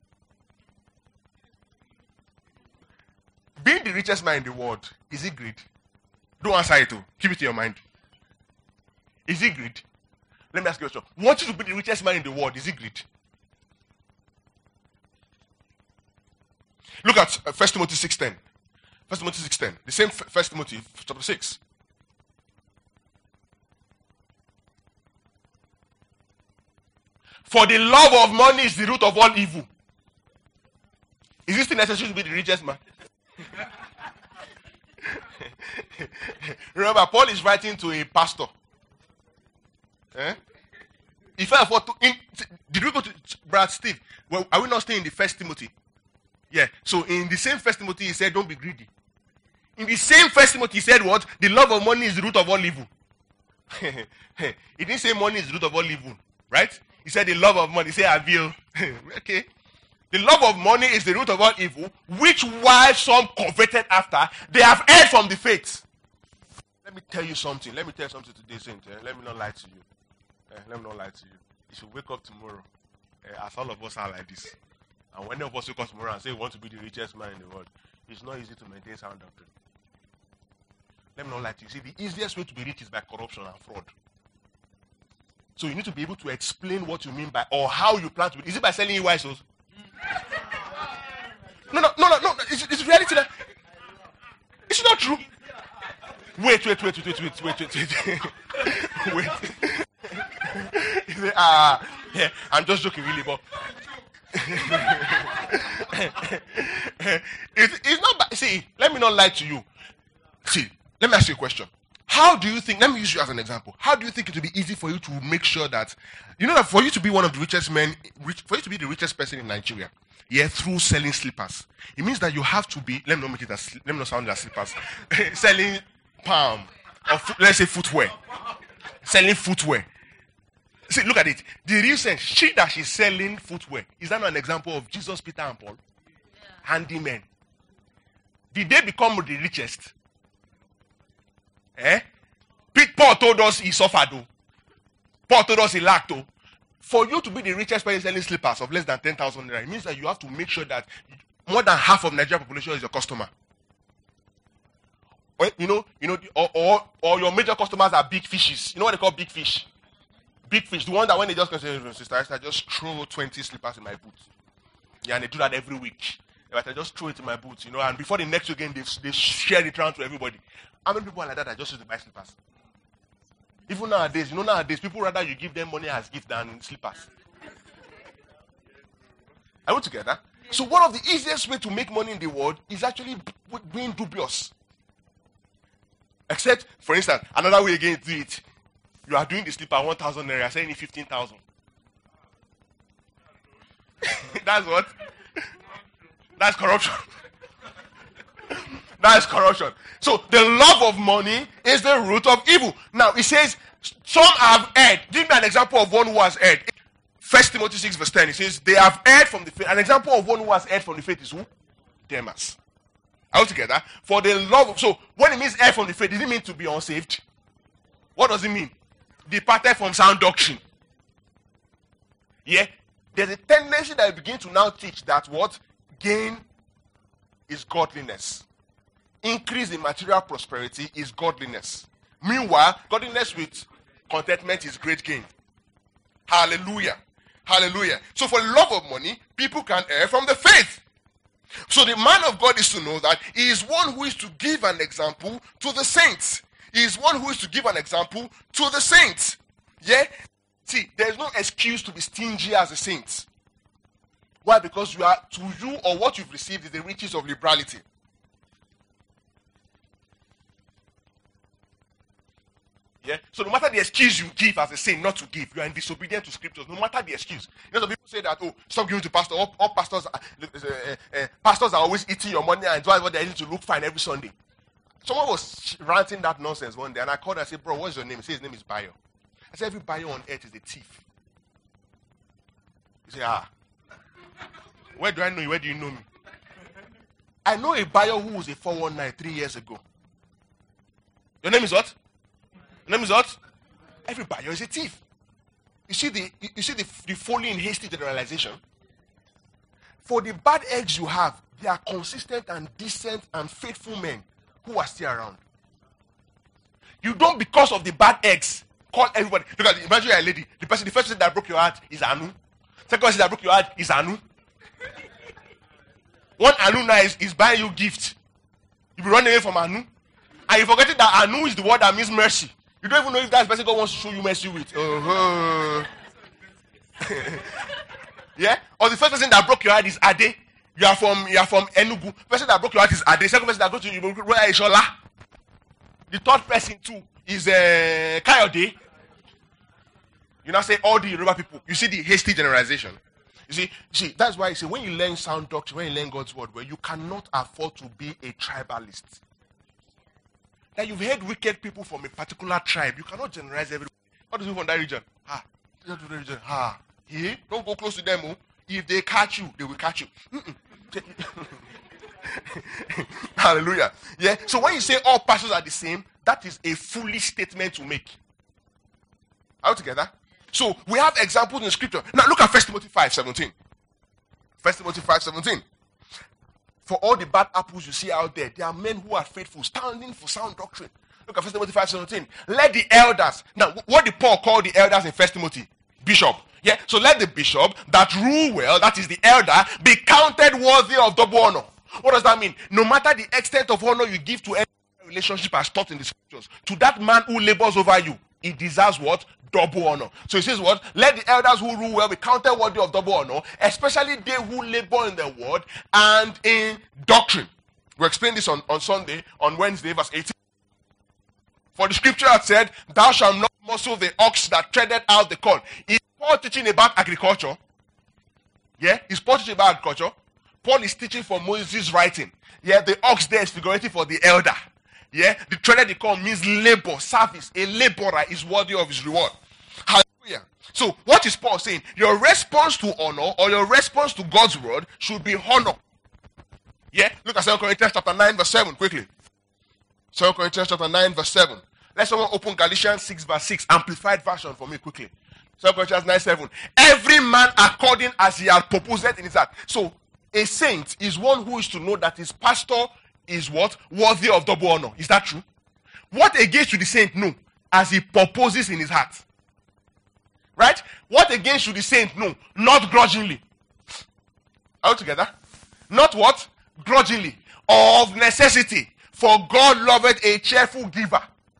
Being the richest man in the world, is it greed? Don't answer it too. Keep it in your mind. Is it greed? Let me ask you a question. Want you to be the richest man in the world, is it greed? Look at uh, First Timothy six ten. First Timothy six ten. The same First Timothy chapter six. For the love of money is the root of all evil. Is it still necessary to be the richest man? Remember, Paul is writing to a pastor. Eh? If I afford to, in, did we go to Brad Steve? Well, are we not staying in the First Timothy? Yeah. So in the same First Timothy, he said, "Don't be greedy." In the same First Timothy, he said, "What? The love of money is the root of all evil." He didn't say money is the root of all evil, right? He said the love of money. He said, "I will." Okay. The love of money is the root of all evil, which while some coveted after, they have erred from the faith. Let me tell you something. Let me tell you something today, Saint. Eh? Let me not lie to you. Eh, let me not lie to you. You should wake up tomorrow, eh, as all of us are like this. And when any of us wake up tomorrow and say we want to be the richest man in the world, it's not easy to maintain sound doctrine. Let me not lie to you. See, the easiest way to be rich is by corruption and fraud. So you need to be able to explain what you mean by, or how you plan to be. Is it by selling you wives? No, no, no, no, no. It's, it's reality. That it's not true. Wait, wait, wait, wait, wait, wait, wait, wait. Wait. Ah, uh, yeah, I'm just joking, really, but it, it's not. See, let me not lie to you. See, let me ask you a question. How do you think? Let me use you as an example. How do you think it will be easy for you to make sure that you know that for you to be one of the richest men, rich, for you to be the richest person in Nigeria, yeah, through selling slippers, it means that you have to be. Let me not make it as. Let me not sound as slippers. Selling palm or foot, let's say footwear. Selling footwear. See, look at it. The real sense, she that she's selling footwear, is that not an example of Jesus, Peter, and Paul? Yeah. Handymen. Did they become the richest? Eh? Paul told us he suffered. Though. Paul told us he lacked. Though. For you to be the richest person selling slippers of less than ten thousand naira, it means that you have to make sure that more than half of Nigerian population is your customer. Or, you know, you know, or, or or your major customers are big fishes. You know what they call big fish? Big fish. The one that when they just can say, "Sister Esther, just throw twenty slippers in my boot." Yeah, and they do that every week. But I just throw it in my boots, you know, and before the next week again, they, they share it around to everybody. How many people are like that that just use to buy slippers? Even nowadays, you know, nowadays, people rather you give them money as gift than slippers. Are we together? So one of the easiest way to make money in the world is actually being dubious. Except, for instance, another way again to do it. You are doing the slipper one thousand naira, saying it fifteen thousand. That's what? That's corruption. That's corruption. So the love of money is the root of evil. Now it says, some have erred. Give me an example of one who has erred. First Timothy six verse ten. It says, they have erred from the faith. An example of one who has erred from the faith is who? Demas. All together. For the love of, so when it means erred from the faith, does it mean to be unsaved? What does it mean? Departed from sound doctrine. Yeah. There's a tendency that I begin to now teach that what? Gain is godliness. Increase in material prosperity is godliness. Meanwhile, godliness with contentment is great gain. Hallelujah. Hallelujah. So for love of money, people can err from the faith. So the man of God is to know that he is one who is to give an example to the saints. He is one who is to give an example to the saints. Yeah? See, there is no excuse to be stingy as a saint. Why? Because you are, to you or what you've received is the riches of liberality. Yeah? So no matter the excuse you give as a saint not to give, you are in disobedience to scriptures. No matter the excuse. You know, some people say that, oh, stop giving to pastor. All, all pastors, are, uh, uh, uh, pastors are always eating your money and that's why they need to look fine every Sunday. Someone was ranting that nonsense one day and I called and I said, bro, what's your name? He said his name is Bayo. I said, every buyer on earth is a thief. He said, ah. Where do I know you? Where do you know me? I know a buyer who was a four one nine three years ago. Your name is what? Your name is what? Every buyer is a thief. You see the you see the, the folly in hasty generalization? For the bad eggs you have, they are consistent and decent and faithful men who are still around. You don't, because of the bad eggs, call everybody. Look at, imagine you're a lady. The person, the first person that broke your heart is Anu. Second person that broke your heart is Anu. One Anu now is, is buying you gift. You be running away from Anu. And you forgetting that Anu is the word that means mercy. You don't even know if that person God wants to show you mercy with. Uh-huh. Yeah? Or the first person that broke your heart is Ade. You are from you are from Enugu. The person that broke your heart is Ade. Second person that goes to you is Shola. The third person too is uh, Kayode. You now say all the Yoruba people. You see the hasty generalization. You see, you see, that's why you say when you learn sound doctrine, when you learn God's word, where you cannot afford to be a tribalist. That you've heard wicked people from a particular tribe. You cannot generalize everybody. What do you do from that region? Ah, that region. Ah, yeah? Don't go close to them. Oh. If they catch you, they will catch you. Hallelujah. Yeah. So when you say all pastors are the same, that is a foolish statement to make. Are we together? So we have examples in scripture. Now look at First Timothy five seventeen. First Timothy five seventeen. For all the bad apples you see out there, there are men who are faithful, standing for sound doctrine. Look at First Timothy five seventeen. Let the elders. Now, what did Paul call the elders in First Timothy? Bishop. Yeah. So let the bishop that rule well, that is the elder, be counted worthy of double honor. What does that mean? No matter the extent of honor you give to any relationship as taught in the scriptures, to that man who labors over you, he deserves what? Double honor. So he says what? Let the elders who rule well be counted worthy of double honor, especially they who labor in the word and in doctrine. We'll explain this on, on Sunday, on Wednesday, verse eighteen. For the scripture had said, thou shalt not muzzle the ox that treaded out the corn. Is Paul teaching about agriculture? Yeah? Is Paul teaching about agriculture? Paul is teaching from Moses' writing. Yeah? The ox there is figurative for the elder. Yeah? The treaded the corn means labor, service. A laborer is worthy of his reward. Hallelujah. So, what is Paul saying? Your response to honor or your response to God's word should be honor. Yeah? Look at Second Corinthians chapter nine, verse seven, quickly. Second Corinthians chapter nine, verse seven. Let someone open Galatians six, verse six. Amplified version for me, quickly. Second Corinthians nine, seven. Every man according as he has proposed in his heart. So, a saint is one who is to know that his pastor is what? Worthy of double honor. Is that true? What again should the saint know? As he purposes in his heart. Right? What again should the saint know? Not grudgingly. Are we together? Not what? Grudgingly. Of necessity. For God loveth a cheerful giver.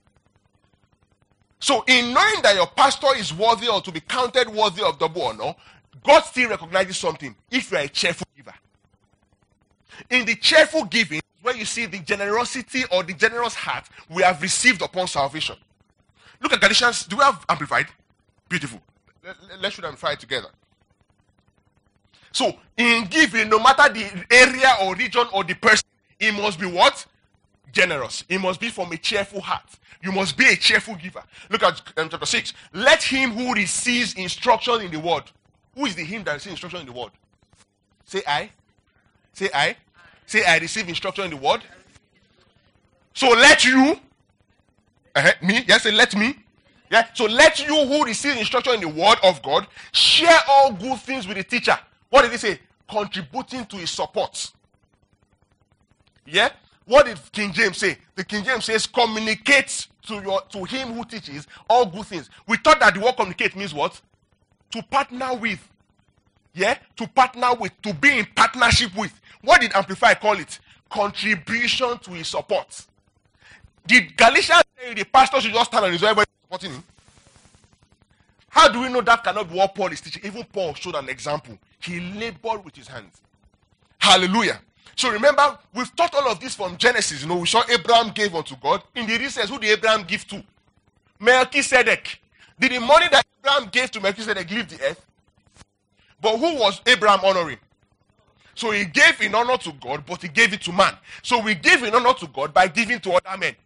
So in knowing that your pastor is worthy or to be counted worthy of double honor, God still recognizes something. If you are a cheerful giver. In the cheerful giving, where you see the generosity or the generous heart we have received upon salvation. Look at Galatians. Do we have Amplified? Beautiful. Let, let's read Amplified together. So, in giving, no matter the area or region or the person, it must be what? Generous. It must be from a cheerful heart. You must be a cheerful giver. Look at um, chapter six. Let him who receives instruction in the word. Who is the him that receives instruction in the word? Say I. Say I. Say I receive instruction in the word. So let you. Uh-huh, me. Yes, say let me. Yeah. So let you who receive instruction in the word of God share all good things with the teacher. What did he say? Contributing to his support. Yeah. What did King James say? The King James says communicate to your to him who teaches all good things. We thought that the word communicate means what? To partner with. Yeah? To partner with. To be in partnership with. What did Amplify call it? Contribution to his support. Did Galatians say the pastor should just stand on his own everybody supporting him? How do we know that cannot be what Paul is teaching? Even Paul showed an example. He labored with his hands. Hallelujah. So remember, we've taught all of this from Genesis. You know, we saw Abraham gave unto God. In the research, who did Abraham give to? Melchizedek. Did the money that Abraham gave to Melchizedek leave the earth? But who was Abraham honoring? So he gave in honor to God, but he gave it to man. So we give in honor to God by giving to other men.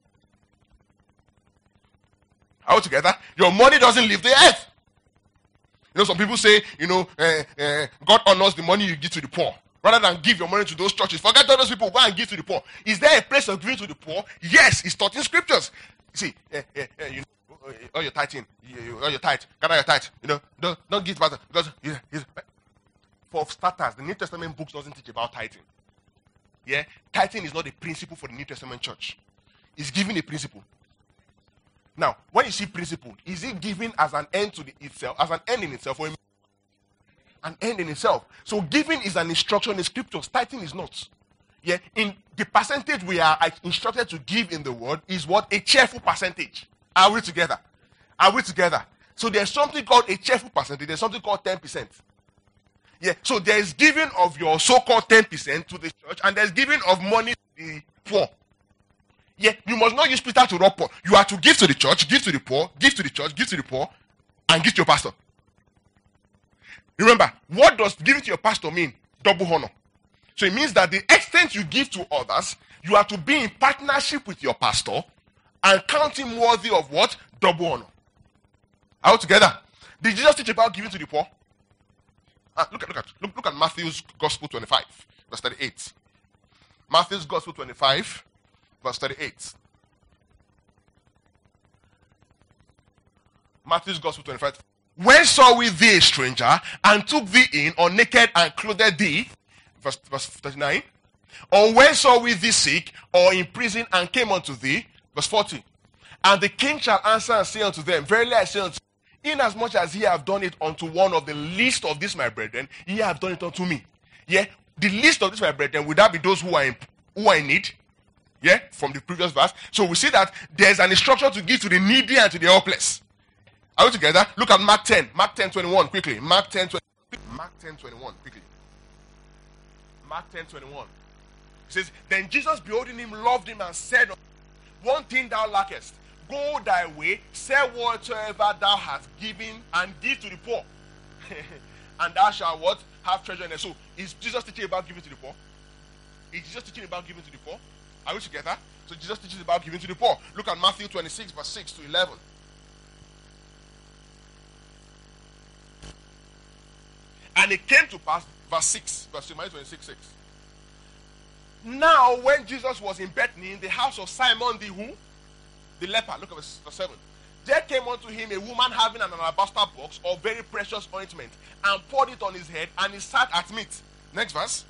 All together, your money doesn't leave the earth. You know, some people say, you know, uh, uh, God honors the money you give to the poor. Rather than give your money to those churches. Forget all those people, go and give to the poor. Is there a place of giving to the poor? Yes, it's taught in scriptures. See, uh, uh, uh, you know, uh, all your tithing, you, all your tithe, gather your tithe. You know, don't, don't give it because yeah, for starters, the New Testament books doesn't teach about tithing. Yeah, tithing is not a principle for the New Testament church. It's giving a principle. Now, when you see principle, is it given as an end to the itself, as an end in itself, or an end in itself? So giving is an instruction in scriptures. Tithing is not. Yeah, in the percentage we are instructed to give in the word is what? A cheerful percentage. Are we together? Are we together? So there's something called a cheerful percentage. There's something called ten percent. Yeah, so there's giving of your so-called ten percent to the church, and there's giving of money to the poor. Yeah, you must not use Peter to rob poor. You are to give to the church, give to the poor, give to the church, give to the poor, and give to your pastor. Remember, what does giving to your pastor mean? Double honor. So it means that the extent you give to others, you are to be in partnership with your pastor and count him worthy of what? Double honor. Are we together? Did Jesus teach about giving to the poor? Ah, look at look at look, look at Matthew's Gospel twenty-five, verse thirty-eight. Matthew's Gospel twenty-five, verse thirty-eight. Matthew's Gospel twenty-five. When saw we thee a stranger, and took thee in, or naked and clothed thee? Verse, verse thirty-nine. Or when saw we thee sick, or in prison, and came unto thee? Verse forty. And the king shall answer and say unto them, Verily I say unto you, inasmuch as ye have done it unto one of the least of these my brethren, ye have done it unto me. Yeah, the least of these my brethren, would that be those who are in, who are in need? Yeah, from the previous verse. So we see that there's an instruction to give to the needy and to the helpless. Are we together? Look at Mark ten. Mark ten twenty-one quickly. Mark ten twenty-one. Mark ten twenty-one quickly. Mark ten twenty-one. It says, Then Jesus beholding him loved him and said, One thing thou lackest. Go thy way, sell whatsoever thou hast given, and give to the poor. And thou shalt what? Have treasure in there. So is Jesus teaching about giving to the poor? Is Jesus teaching about giving to the poor? Are we together? So Jesus teaches about giving to the poor. Look at Matthew twenty-six, verse six to eleven. And it came to pass, verse six, verse Matthew twenty-six, six. Now, when Jesus was in Bethany, in the house of Simon the who? The leper. Look at verse seven. There came unto him a woman having an alabaster box of very precious ointment, and poured it on his head, and he sat at meat. Next verse.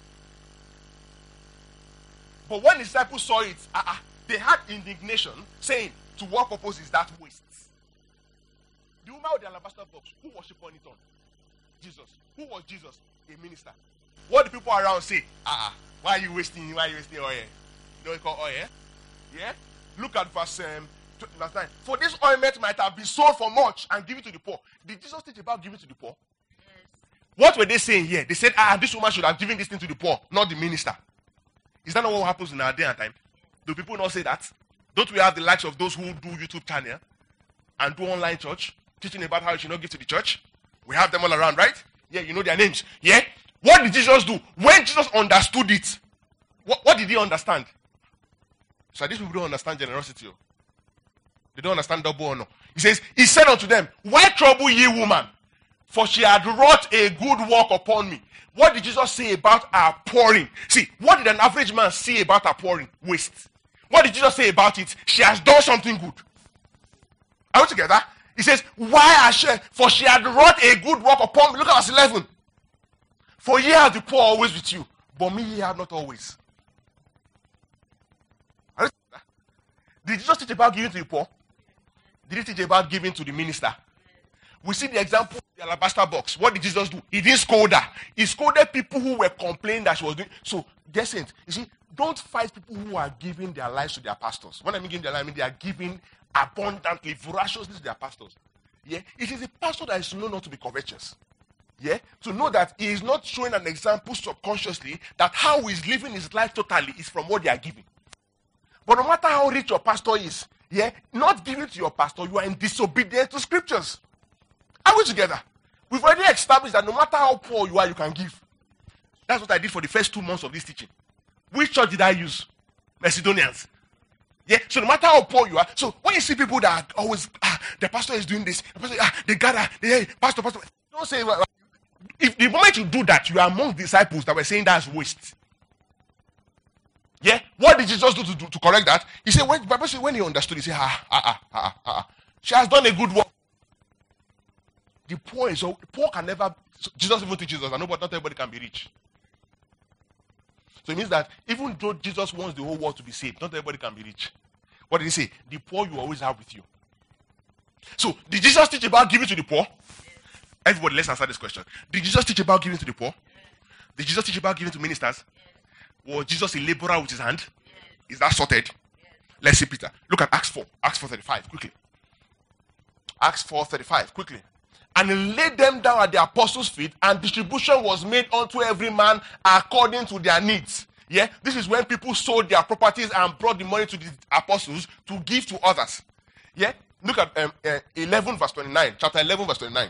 But when the disciples saw it, uh, uh, they had indignation, saying, To what purpose is that waste? The woman with the alabaster box, who was she pouring it on? Jesus. Who was Jesus? A minister. What do people around say? Ah, uh-uh. Why are you wasting? Why are you wasting oil? You know what you call oil? Yeah. Look at verse um, verse nine. For this ointment might have been sold for much and given to the poor. Did Jesus teach about giving to the poor? Yes. What were they saying here? They said, ah, this woman should have given this thing to the poor, not the minister. Is that not what happens in our day and time? Do people not say that? Don't we have the likes of those who do YouTube channel and do online church, teaching about how you should not give to the church? We have them all around, right? Yeah, you know their names. Yeah? What did Jesus do? When Jesus understood it, what, what did he understand? So these people don't understand generosity. Oh. They don't understand double honor. He says, he said unto them, why trouble ye, woman? For she had wrought a good work upon me. What did Jesus say about her pouring? See, what did an average man say about her pouring? Waste. What did Jesus say about it? She has done something good. Are we together? He says, why has she? For she had wrought a good work upon me. Look at verse eleven. For ye have the poor always with you, but me ye have not always. Are we together? Did Jesus teach about giving to the poor? Did he teach about giving to the minister? We see the example of the alabaster box. What did Jesus do? He didn't scold her. He scolded people who were complaining that she was doing. So, dear saints, you see, don't fight people who are giving their lives to their pastors. When I mean giving their lives, I mean they are giving abundantly, voraciously to their pastors. Yeah? It is a pastor that is to know not to be covetous. Yeah? To know that he is not showing an example subconsciously that how he is living his life totally is from what they are giving. But no matter how rich your pastor is, yeah, not giving to your pastor, you are in disobedience to scriptures. Are we together? We've already established that no matter how poor you are, you can give. That's what I did for the first two months of this teaching. Which church did I use? Macedonians. Yeah, so no matter how poor you are, so when you see people that are always, ah, the pastor is doing this, the pastor, ah, they gather, they, hey, pastor, pastor, don't say, if the moment you do that, you are among disciples that were saying that's waste. Yeah, what did Jesus do to, to, to correct that? He said, when, Bible said, when he understood, he said, ah, ah, ah, ah, ah, she has done a good work. The poor is, so the poor can never, Jesus even teaches us, I know, but not everybody can be rich. So it means that even though Jesus wants the whole world to be saved, not everybody can be rich. What did he say? The poor you always have with you. So, did Jesus teach about giving to the poor? Everybody, let's answer this question. Did Jesus teach about giving to the poor? Did Jesus teach about giving to ministers? Was Jesus a laborer with his hand? Is that sorted? Let's see Peter. Look at Acts four. Acts four thirty-five, quickly. Acts four thirty-five, quickly. And he laid them down at the apostles' feet, and distribution was made unto every man according to their needs. Yeah, this is when people sold their properties and brought the money to the apostles to give to others. Yeah, look at um, uh, eleven verse twenty-nine, chapter eleven verse twenty-nine.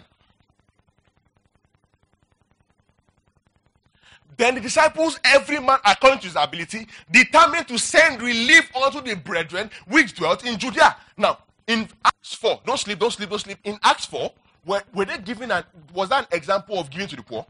Then the disciples, every man according to his ability, determined to send relief unto the brethren which dwelt in Judea. Now, in Acts four, don't sleep, don't sleep, don't sleep. In Acts four, were, were they giving an, was that an example of giving to the poor?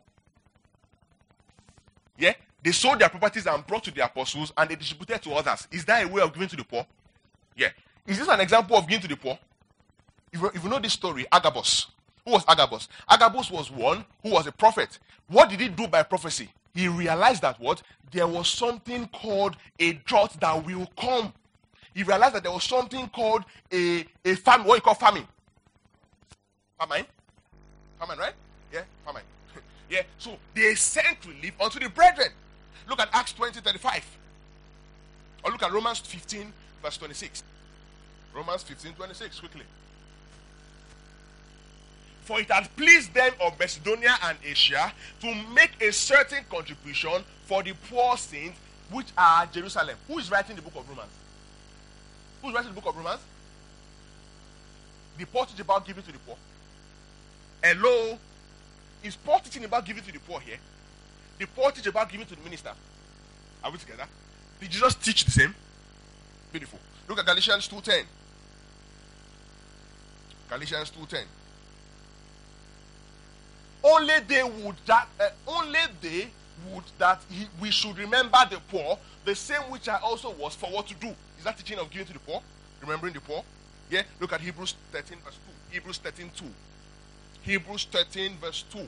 Yeah? They sold their properties and brought to the apostles and they distributed to others. Is that a way of giving to the poor? Yeah. Is this an example of giving to the poor? If you, if you know this story, Agabus. Who was Agabus? Agabus was one who was a prophet. What did he do by prophecy? He realized that what? There was something called a drought that will come. He realized that there was something called a, a famine. What you call famine? Famine? Famine, right? Yeah, famine. Yeah, so they sent relief unto the brethren. Look at Acts twenty thirty-five. Or look at Romans fifteen, verse twenty-six. Romans fifteen, twenty-six, quickly. For it had pleased them of Macedonia and Asia to make a certain contribution for the poor saints which are Jerusalem. Who is writing the book of Romans? Who is writing the book of Romans? The Paul teach about giving to the poor. Hello? Is Paul teaching about giving to the poor here? Did Paul teach about giving to the minister? Are we together? Did Jesus teach the same? Beautiful. Look at Galatians two ten. Galatians two ten. Only they would that uh, only they would that he, we should remember the poor, the same which I also was for what to do. Is that teaching of giving to the poor? Remembering the poor? Yeah. Look at Hebrews thirteen verse two. Hebrews thirteen two. Hebrews thirteen verse two.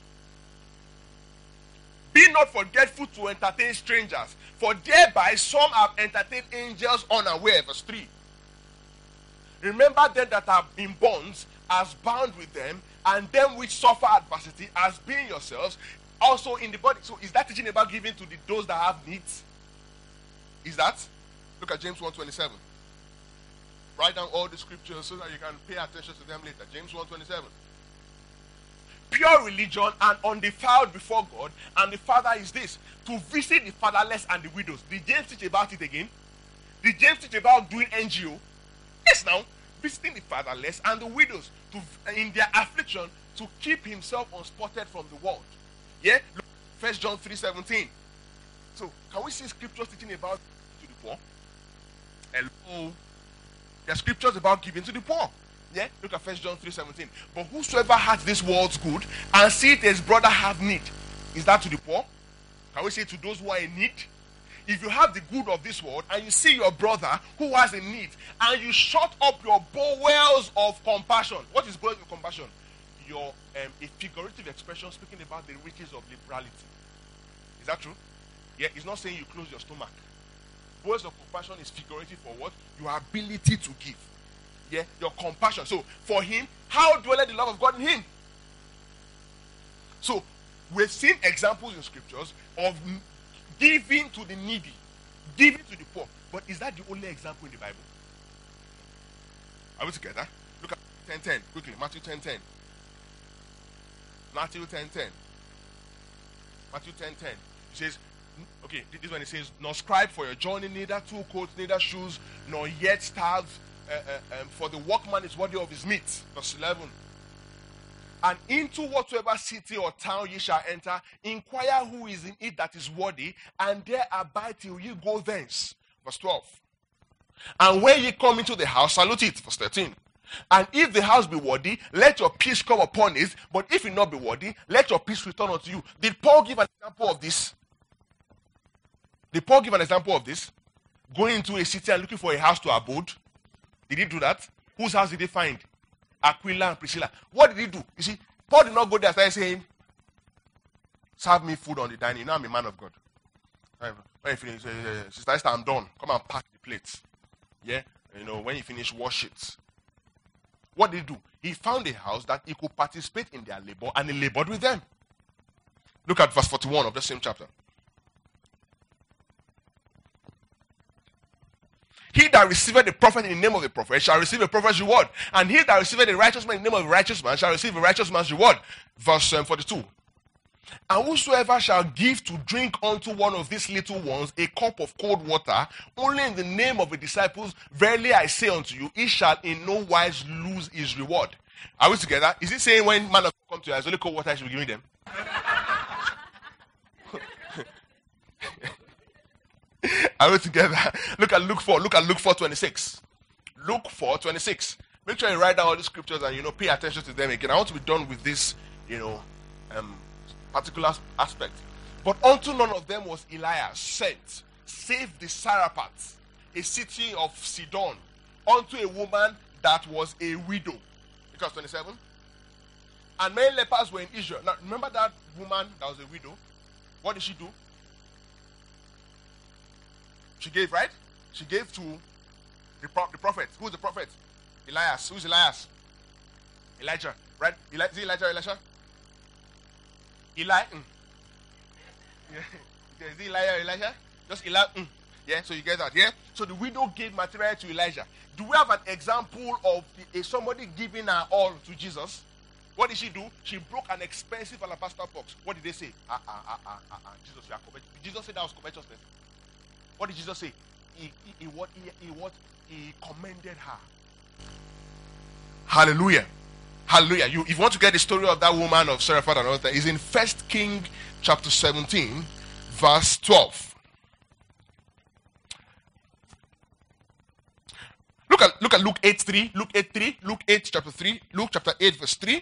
Be not forgetful to entertain strangers, for thereby some have entertained angels unaware. Verse three. Remember them that are in bonds as bound with them, and them which suffer adversity as being yourselves also in the body. So is that teaching about giving to the, those that have needs? Is that? Look at James one twenty-seven. Write down all the scriptures so that you can pay attention to them later. James one twenty-seven. pure religion and undefiled before God. And the Father is this, to visit the fatherless and the widows. Did James teach about it again? Did James teach about doing N G O? Yes, now. Visiting the fatherless and the widows to, in their affliction, to keep himself unspotted from the world. Yeah? Look, First John three seventeen. So, can we see scriptures teaching about to the poor? Hello? There are scriptures about giving to the poor. Yeah? Look at First John three seventeen. But whosoever hath this world's good and seeth his brother have need, is that to the poor? Can we say to those who are in need? If you have the good of this world and you see your brother who has a need and you shut up your bowels of compassion. What is bowels of compassion? Your um, a figurative expression speaking about the riches of liberality. Is that true? Yeah, it's not saying you close your stomach. Bowels of compassion is figurative for what? Your ability to give. Yeah, your compassion. So for him, how dwelleth the love of God in him? So we've seen examples in scriptures of giving to the needy, giving to the poor. But is that the only example in the Bible? Are we together? Look at ten ten quickly. Matthew ten ten. Matthew ten ten. Matthew ten ten. It says, okay, this one it says, nor scribe for your journey, neither two coats, neither shoes, nor yet staves, uh, uh, um, for the workman is worthy of his meat. Verse eleven. And into whatsoever city or town ye shall enter, inquire who is in it that is worthy, and there abide till ye go thence. Verse twelve. And when ye come into the house, salute it. Verse thirteen. And if the house be worthy, let your peace come upon it. But if it not be worthy, let your peace return unto you. Did Paul give an example of this? Did Paul give an example of this? Going into a city and looking for a house to abode? Did he do that? Whose house did he find? Aquila and Priscilla. What did he do? You see, Paul did not go there and start saying, serve me food on the dining. You know I'm a man of God. When you finish, uh, Sister Esther, I'm done. Come and pack the plates. Yeah? You know, when you finish, wash it. What did he do? He found a house that he could participate in their labor, and he labored with them. Look at verse forty-one of the same chapter. He that receiveth the prophet in the name of the prophet shall receive a prophet's reward. And he that receiveth the righteous man in the name of the righteous man shall receive a righteous man's reward. Verse um, forty-two. And whosoever shall give to drink unto one of these little ones a cup of cold water, only in the name of the disciples, verily I say unto you, he shall in no wise lose his reward. Are we together? Is he saying when man of God come to you, it's only cold water I should be giving them? Are we together? Look at Luke four. Look at Luke four twenty-six. Luke four twenty-six. Make sure you write down all the scriptures and, you know, pay attention to them again. I want to be done with this, you know, um, particular aspect. But unto none of them was Elias sent, save the Saraphat, a city of Sidon, unto a woman that was a widow. Because twenty-seven. And many lepers were in Israel. Now, remember that woman that was a widow? What did she do? She gave, right? She gave to the, pro- the prophet. Who's the prophet? Elias. Who's Elias? Elijah, right? Eli- is it Elijah or Elisha? Eli? Mm. Yeah. Is it Elijah or Elijah? Just Eli? Mm. Yeah, so you get that, yeah? So the widow gave material to Elijah. Do we have an example of the, uh, somebody giving her all to Jesus? What did she do? She broke an expensive alabaster box. What did they say? Ah, ah, ah, ah, ah, ah. Jesus, you are covetous. Did Jesus say that was covetousness? What did Jesus say? He, he, he, what, he, he, what, he commended her. Hallelujah. Hallelujah. You, if you want to get the story of that woman of Saraphat and all that, it's in First Kings chapter seventeen, verse twelve. Look at, look at Luke eight three. Luke eight three. Luke eight chapter three. Luke chapter eight verse three.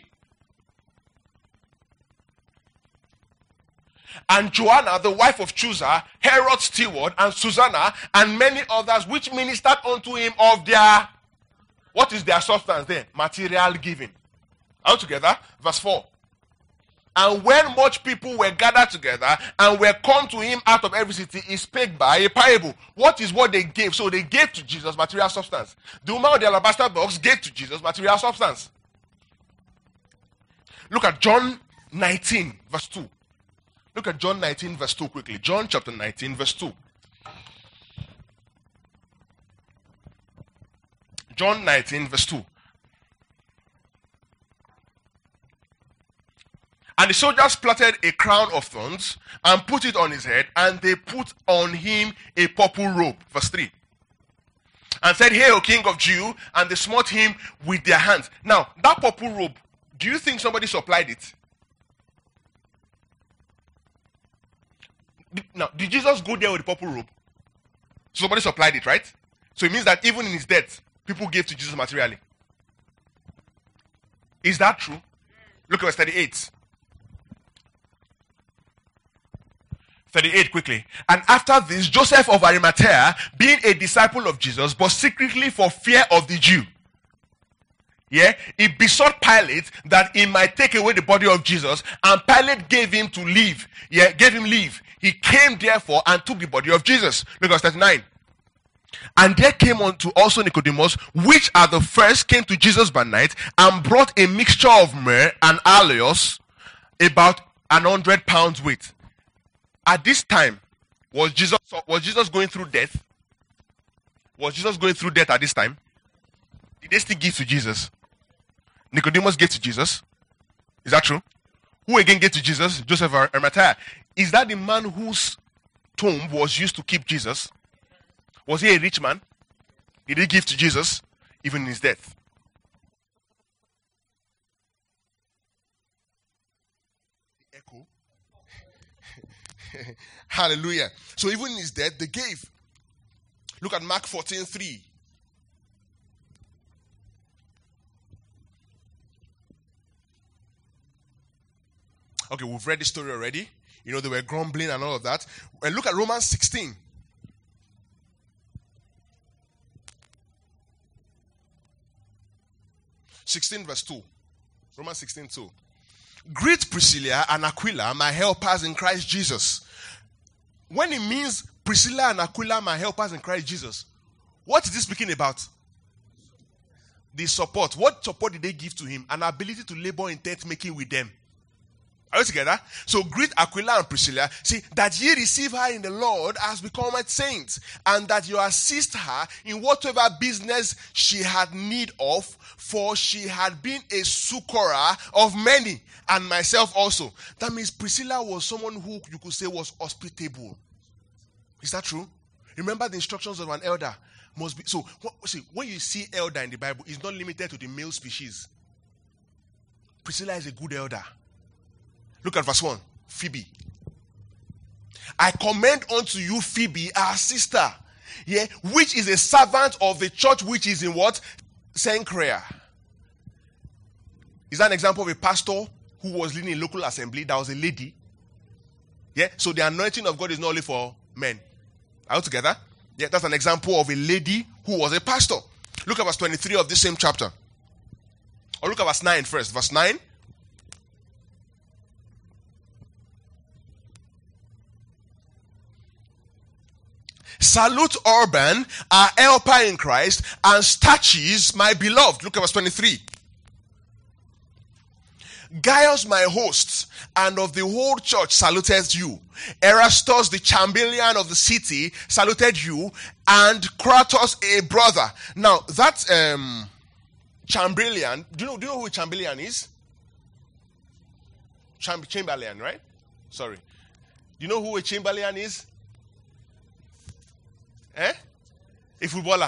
And Joanna, the wife of Chusa, Herod's steward, and Susanna, and many others, which ministered unto him of their, what is their substance there? Material giving. All together, verse four. And when much people were gathered together, and were come to him out of every city, he spake by a parable. What is what they gave? So they gave to Jesus material substance. The woman of the alabaster box gave to Jesus material substance. Look at John nineteen, verse two. Look at John nineteen verse two quickly. John chapter nineteen verse two. John nineteen verse two. And the soldiers plaited a crown of thorns and put it on his head, and they put on him a purple robe. Verse three. And said, Hail, King of Jews, and they smote him with their hands. Now, that purple robe, do you think somebody supplied it? Now, did Jesus go there with the purple robe? Somebody supplied it, right? So it means that even in his death, people gave to Jesus materially. Is that true? Look at verse thirty-eight. thirty-eight quickly. And after this, Joseph of Arimathea, being a disciple of Jesus, but secretly for fear of the Jew, yeah, he besought Pilate that he might take away the body of Jesus, and Pilate gave him to leave. Yeah, gave him leave. He came therefore and took the body of Jesus. Look at verse thirty-nine. And there came unto also Nicodemus, which at the first came to Jesus by night, and brought a mixture of myrrh and aloes, about an hundred pounds weight. At this time, was Jesus was Jesus going through death? Was Jesus going through death at this time? Did they still give to Jesus? Nicodemus gave to Jesus. Is that true? Who again gave to Jesus? Joseph of Arimathea. Is that the man whose tomb was used to keep Jesus? Was he a rich man? Did he give to Jesus even in his death? The echo. Hallelujah. So even in his death, they gave. Look at Mark fourteen three. Okay, we've read the story already. You know, they were grumbling and all of that. And look at Romans sixteen. sixteen verse two. Romans sixteen two. Greet Priscilla and Aquila, my helpers in Christ Jesus. When it means Priscilla and Aquila, my helpers in Christ Jesus, what is he speaking about? The support. What support did they give to him? An ability to labor in tent making with them. Are we together? So greet Aquila and Priscilla. See, that ye receive her in the Lord as becometh saints, and that you assist her in whatever business she had need of, for she had been a succorer of many, and myself also. That means Priscilla was someone who you could say was hospitable. Is that true? Remember the instructions of an elder must be. So, what, see, when you see elder in the Bible, it's not limited to the male species. Priscilla is a good elder. Look at verse one. Phoebe. I commend unto you Phoebe, our sister, yeah, which is a servant of the church which is in what? Cenchrea. Is that an example of a pastor who was leading a local assembly that was a lady? Yeah, so the anointing of God is not only for men. Are you together? Yeah, that's an example of a lady who was a pastor. Look at verse twenty-three of this same chapter. Or look at verse nine first. Verse nine. Salute Urban, our helper in Christ, and Stachys, my beloved. Look at verse twenty-three. Gaius, my host, and of the whole church saluted you. Erastus, the chambellan of the city, saluted you, and Kratos, a brother. Now, that um, chambellan, do you know, do you know who a chambellan is? Cham- Chamberlain, right? Sorry. Do you know who a chamberlain is? Eh? A footballer.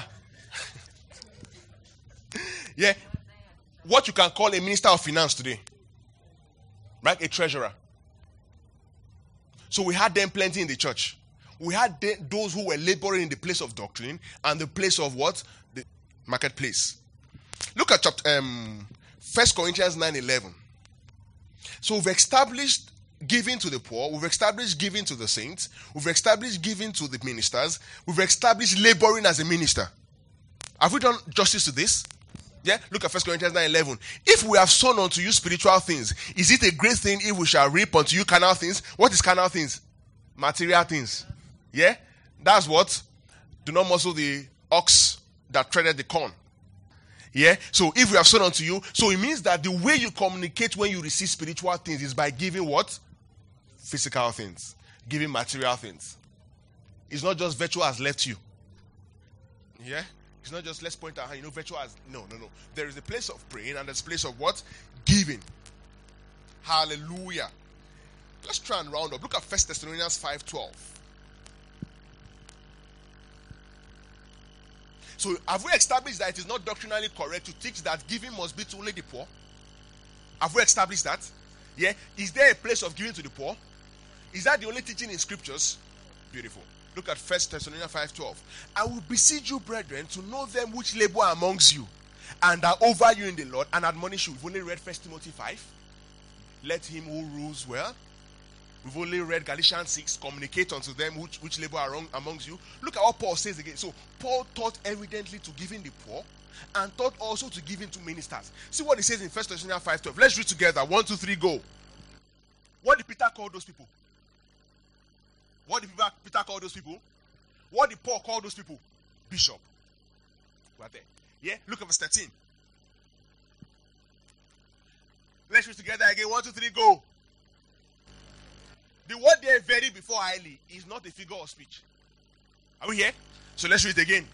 Yeah. What you can call a minister of finance today. Right? A treasurer. So we had them plenty in the church. We had de- those who were laboring in the place of doctrine and the place of what? The marketplace. Look at chapter um, First Corinthians nine eleven. So we've established giving to the poor, we've established giving to the saints, we've established giving to the ministers, we've established laboring as a minister. Have we done justice to this? Yeah, look at First Corinthians nine eleven. If we have sown unto you spiritual things, is it a great thing if we shall reap unto you carnal things? What is carnal things? Material things. Yeah, that's what. Do not muzzle the ox that treaded the corn. Yeah, so if we have sown unto you, so it means that the way you communicate when you receive spiritual things is by giving what? Physical things, giving material things. It's not just virtue has left you. Yeah? It's not just let's point out how you know virtue has. No, no, no. There is a place of praying and there's a place of what? Giving. Hallelujah. Let's try and round up. Look at First Thessalonians five twelve. So have we established that it is not doctrinally correct to teach that giving must be to only the poor? Have we established that? Yeah. Is there a place of giving to the poor? Is that the only teaching in scriptures? Beautiful. Look at First Thessalonians five twelve. I will beseech you, brethren, to know them which labor amongst you and are over you in the Lord and admonish you. We've only read First Timothy five. Let him who rules well. We've only read Galatians six. Communicate unto them which, which labor among, amongst you. Look at what Paul says again. So Paul taught evidently to giving the poor and taught also to giving to ministers. See what he says in First Thessalonians five twelve. Let's read together. One, two, three, go. What did Peter call those people? What did Peter call those people? What did Paul call those people? Bishop. Right there. Yeah, look at verse thirteen. Let's read together again. One, two, three, go. The word there, very before highly, is not a figure of speech. Are we here? So let's read it again.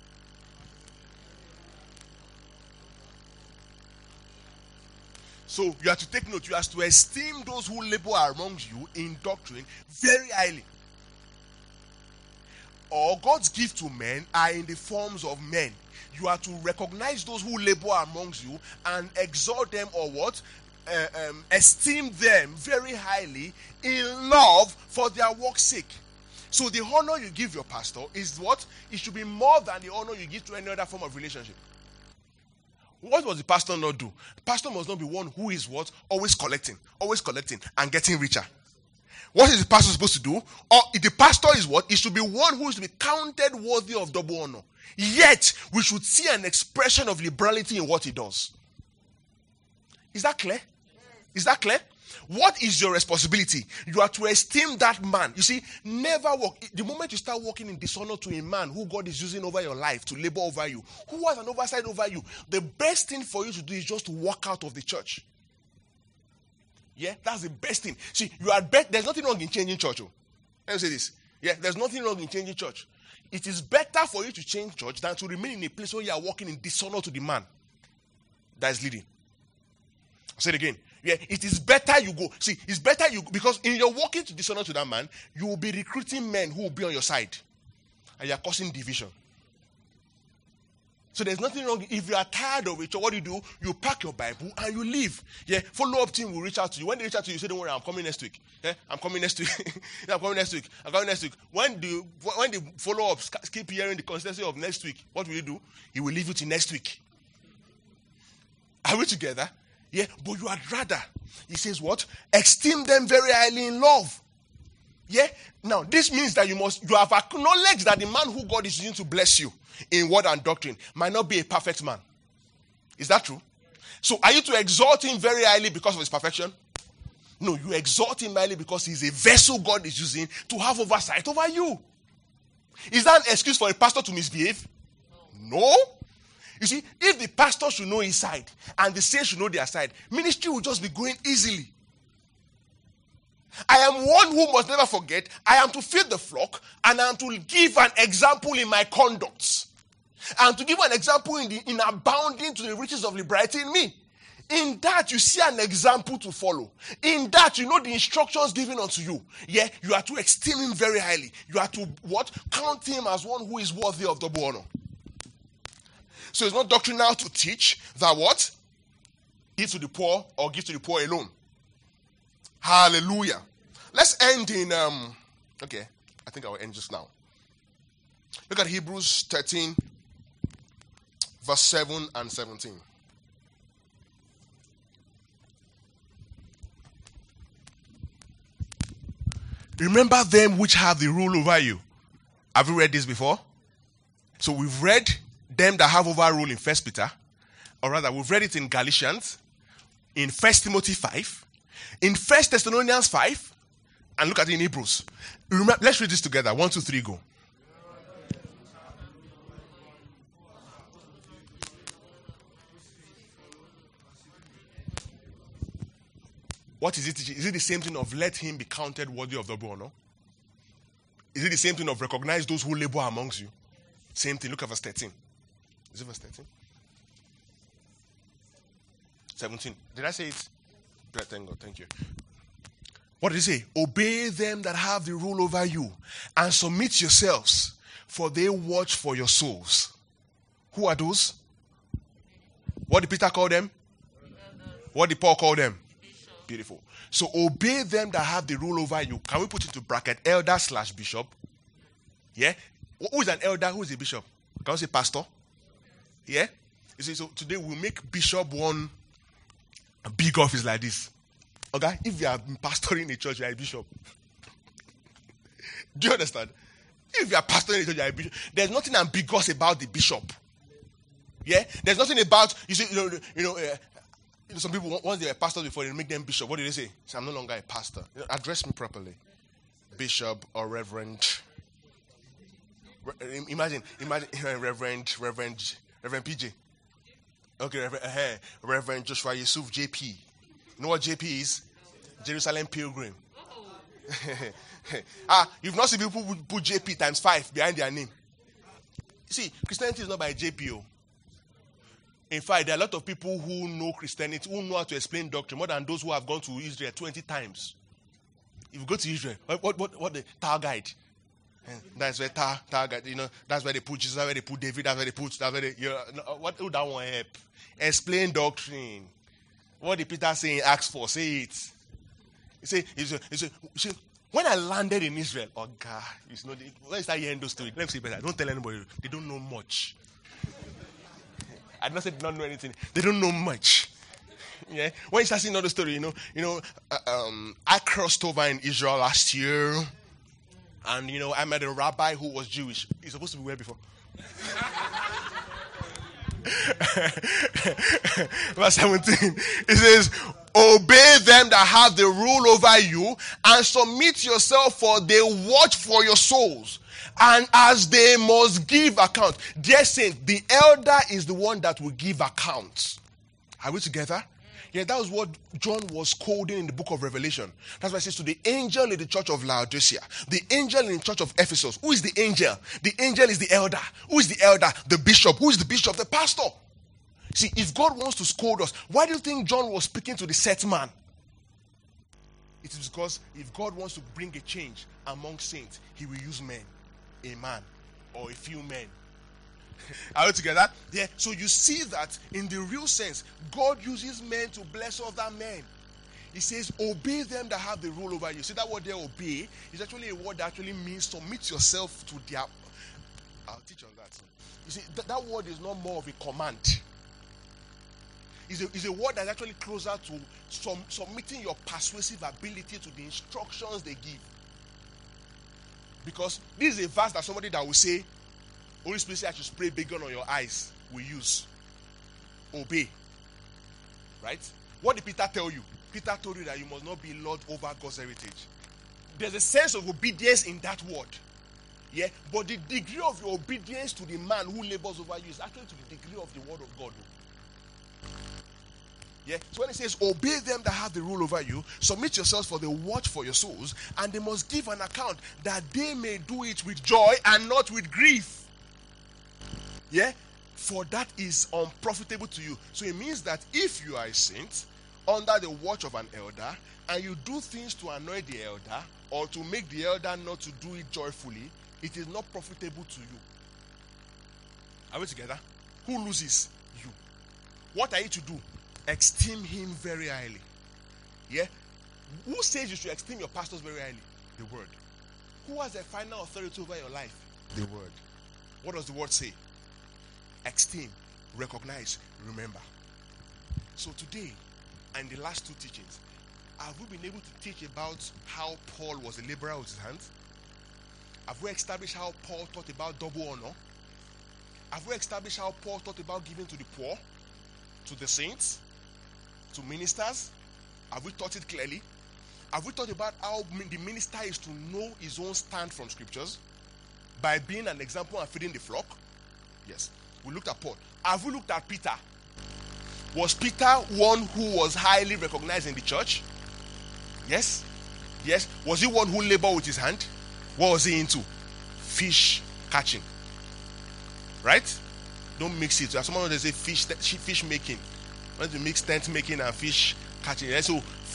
So you have to take note. You have to esteem those who labor amongst you in doctrine very highly. Or God's gift to men are in the forms of men. You are to recognize those who labor amongst you and exalt them or what? Uh, um, esteem them very highly in love for their work's sake. So the honor you give your pastor is what? It should be more than the honor you give to any other form of relationship. What does the pastor not do? The pastor must not be one who is what? Always collecting, always collecting and getting richer. What is the pastor supposed to do? Or if the pastor is what? It should be one who is to be counted worthy of double honor. Yet, we should see an expression of liberality in what he does. Is that clear? Is that clear? What is your responsibility? You are to esteem that man. You see, never walk. The moment you start walking in dishonor to a man who God is using over your life to labor over you, who has an oversight over you, the best thing for you to do is just to walk out of the church. Yeah, that's the best thing. See, you are bet. There's nothing wrong in changing church. Oh. Let me say this. Yeah, there's nothing wrong in changing church. It is better for you to change church than to remain in a place where you are walking in dishonor to the man that is leading. I'll say it again. Yeah, it is better you go. See, it's better you go, because in your walking to dishonor to that man, you will be recruiting men who will be on your side, and you are causing division. So there's nothing wrong. If you are tired of it, what do you do? You pack your Bible and you leave. Yeah, follow-up team will reach out to you. When they reach out to you, you say, don't worry, I'm coming next week. Yeah, I'm coming next week. yeah, I'm coming next week. I'm coming next week. When the when the follow-ups keep hearing the consistency of next week, what will you do? He will leave you till next week. Are we together? Yeah, but you had rather. He says what? Esteem them very highly in love. Yeah? Now, this means that you must, you have acknowledged that the man who God is using to bless you in word and doctrine might not be a perfect man. Is that true? So, are you to exalt him very highly because of his perfection? No, you exalt him highly because he's a vessel God is using to have oversight over you. Is that an excuse for a pastor to misbehave? No. You see, if the pastor should know his side and the saints should know their side, ministry will just be going easily. I am one who must never forget, I am to feed the flock and I am to give an example in my conduct. And to give an example in, the, in abounding to the riches of liberality in me. In that, you see an example to follow. In that, you know the instructions given unto you. Yeah, you are to esteem him very highly. You are to, what? Count him as one who is worthy of double honor. So it's not doctrinal to teach that what? Give to the poor or give to the poor alone. Hallelujah. Let's end in, um, okay, I think I will end just now. Look at Hebrews thirteen, verse seven and seventeen. Remember them which have the rule over you. Have you read this before? So we've read them that have over rule in First Peter, or rather we've read it in Galatians, in First Timothy five, in First Thessalonians five, and look at it in Hebrews. Remember, let's read this together. One, two, three, go. What is it? Is it the same thing of let him be counted worthy of double honor? Is it the same thing of recognize those who labor amongst you? Same thing. Look at verse thirteen. Is it verse thirteen? seventeen. Did I say it? Thank God, thank you. What did he say? Obey them that have the rule over you and submit yourselves, for they watch for your souls. Who are those? What did Peter call them? What did Paul call them? Beautiful. So obey them that have the rule over you. Can we put it to bracket? Elder slash bishop. Yeah? Who is an elder? Who is a bishop? Can we say pastor? Yeah? You see, so today we'll make bishop one big office like this. Okay? If you have been pastoring a church, you are a bishop. Do you understand? If you are pastoring a church, you are a bishop. There's nothing ambiguous about the bishop. Yeah? There's nothing about, you see, you know, you know, uh, you know some people, once they were pastors before, they make them bishop. What do they say? Say, I'm no longer a pastor. You know, address me properly. Bishop or reverend. Re- imagine, imagine, reverend, reverend, Reverend P J. Okay, Reverend, uh, Reverend Joshua Yusuf J P. You know what J P is? Jerusalem Pilgrim. ah, you've not seen people put J P times five behind their name. See, Christianity is not by J P O. In fact, there are a lot of people who know Christianity, who know how to explain doctrine more than those who have gone to Israel twenty times. If you go to Israel, what what what, what the Tower Guide? That's where Tower, Tower Guide, you know, that's where they put Jesus, that's where they put David, that's where they put, that's where they, you know, what would that one help? Explain doctrine. What did Peter say in Acts four? Say it. He said, he said, he said, he said when I landed in Israel, oh God, it's not, when I start hearing those stories, let me say better, don't tell anybody, they don't know much. I did not say they don't know anything. They don't know much. Yeah. When you start seeing another story, you know, you know, uh, um, I crossed over in Israel last year, and you know, I met a rabbi who was Jewish. He's supposed to be where before? Verse seventeen. It says, "Obey them that have the rule over you, and submit yourself, for they watch for your souls." And as they must give account. Dear saint, the elder is the one that will give account. Are we together? Yeah, that was what John was quoting in the book of Revelation. That's why it says to the angel in the church of Laodicea, the angel in the church of Ephesus. Who is the angel? The angel is the elder. Who is the elder? The bishop. Who is the bishop? The pastor. See, if God wants to scold us, why do you think John was speaking to the set man? It is because if God wants to bring a change among saints, he will use men. A man or a few men. Are we together? Yeah. So you see that in the real sense, God uses men to bless other men. He says, obey them that have the rule over you. See that word there, obey, is actually a word that actually means submit yourself to their. I'll teach on that. You see, th- that word is not more of a command. It's a, it's a word that's actually closer to some, submitting your persuasive ability to the instructions they give. Because this is a verse that somebody that will say, Holy Spirit says I should spray bacon on your eyes, will use. Obey. Right? What did Peter tell you? Peter told you that you must not be Lord over God's heritage. There's a sense of obedience in that word. Yeah? But the degree of your obedience to the man who labors over you is actually to the degree of the word of God. Yeah? So when it says, obey them that have the rule over you, submit yourselves, for they watch for your souls, and they must give an account, that they may do it with joy and not with grief. Yeah? For that is unprofitable to you. So it means that if you are a saint, under the watch of an elder, and you do things to annoy the elder, or to make the elder not to do it joyfully, it is not profitable to you. Are we together? Who loses? You. What are you to do? Esteem him very highly. Yeah? Who says you should esteem your pastors very highly? The word. Who has the final authority over your life? The word. What does the word say? Esteem, recognize, remember. So today, and the last two teachings, have we been able to teach about how Paul was a laborer with his hands? Have we established how Paul taught about double honor? Have we established how Paul taught about giving to the poor, to the saints, to ministers? Have we taught it clearly? Have we taught about how the minister is to know his own stand from scriptures by being an example and feeding the flock? Yes. We looked at Paul. Have we looked at Peter? Was Peter one who was highly recognized in the church? Yes. Yes. Was he one who labored with his hand? What was he into? Fish catching. Right? Don't mix it. Someone they say fish fish making. When you mix tent making and fish catching. So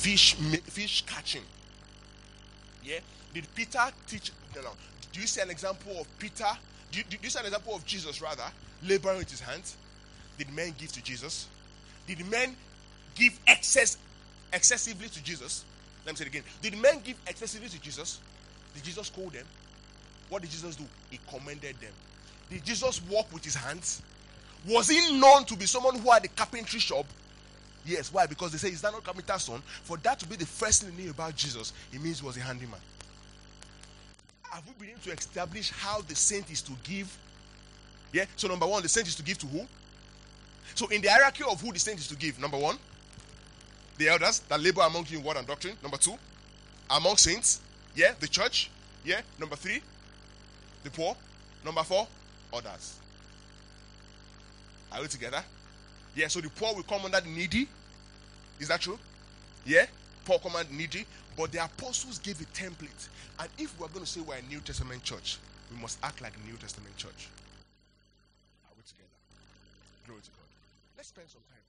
fish fish catching. Yeah? Did Peter teach? No, no. Do you see an example of Peter? Do you, do you see an example of Jesus rather laboring with his hands? Did men give to Jesus? Did men give excess excessively to Jesus? Let me say it again. Did men give excessively to Jesus? Did Jesus scold them? What did Jesus do? He commended them. Did Jesus walk with his hands? Was he known to be someone who had a carpentry shop? Yes. Why? Because they say, is that not carpenter's son? For that to be the first thing they knew about Jesus, it means he was a handyman. Have we been able to establish how the saint is to give? Yeah. So number one, the saint is to give to who? So in the hierarchy of who the saint is to give, number one, the elders that labor among you in word and doctrine. Number two, among saints, yeah, the church. Yeah. Number three, the poor. Number four, others. Are we together? Yeah, so the poor will come under the needy. Is that true? Yeah, poor come under the needy. But the apostles gave a template. And if we're going to say we're a New Testament church, we must act like a New Testament church. Are we together? Glory to God. Let's spend some time.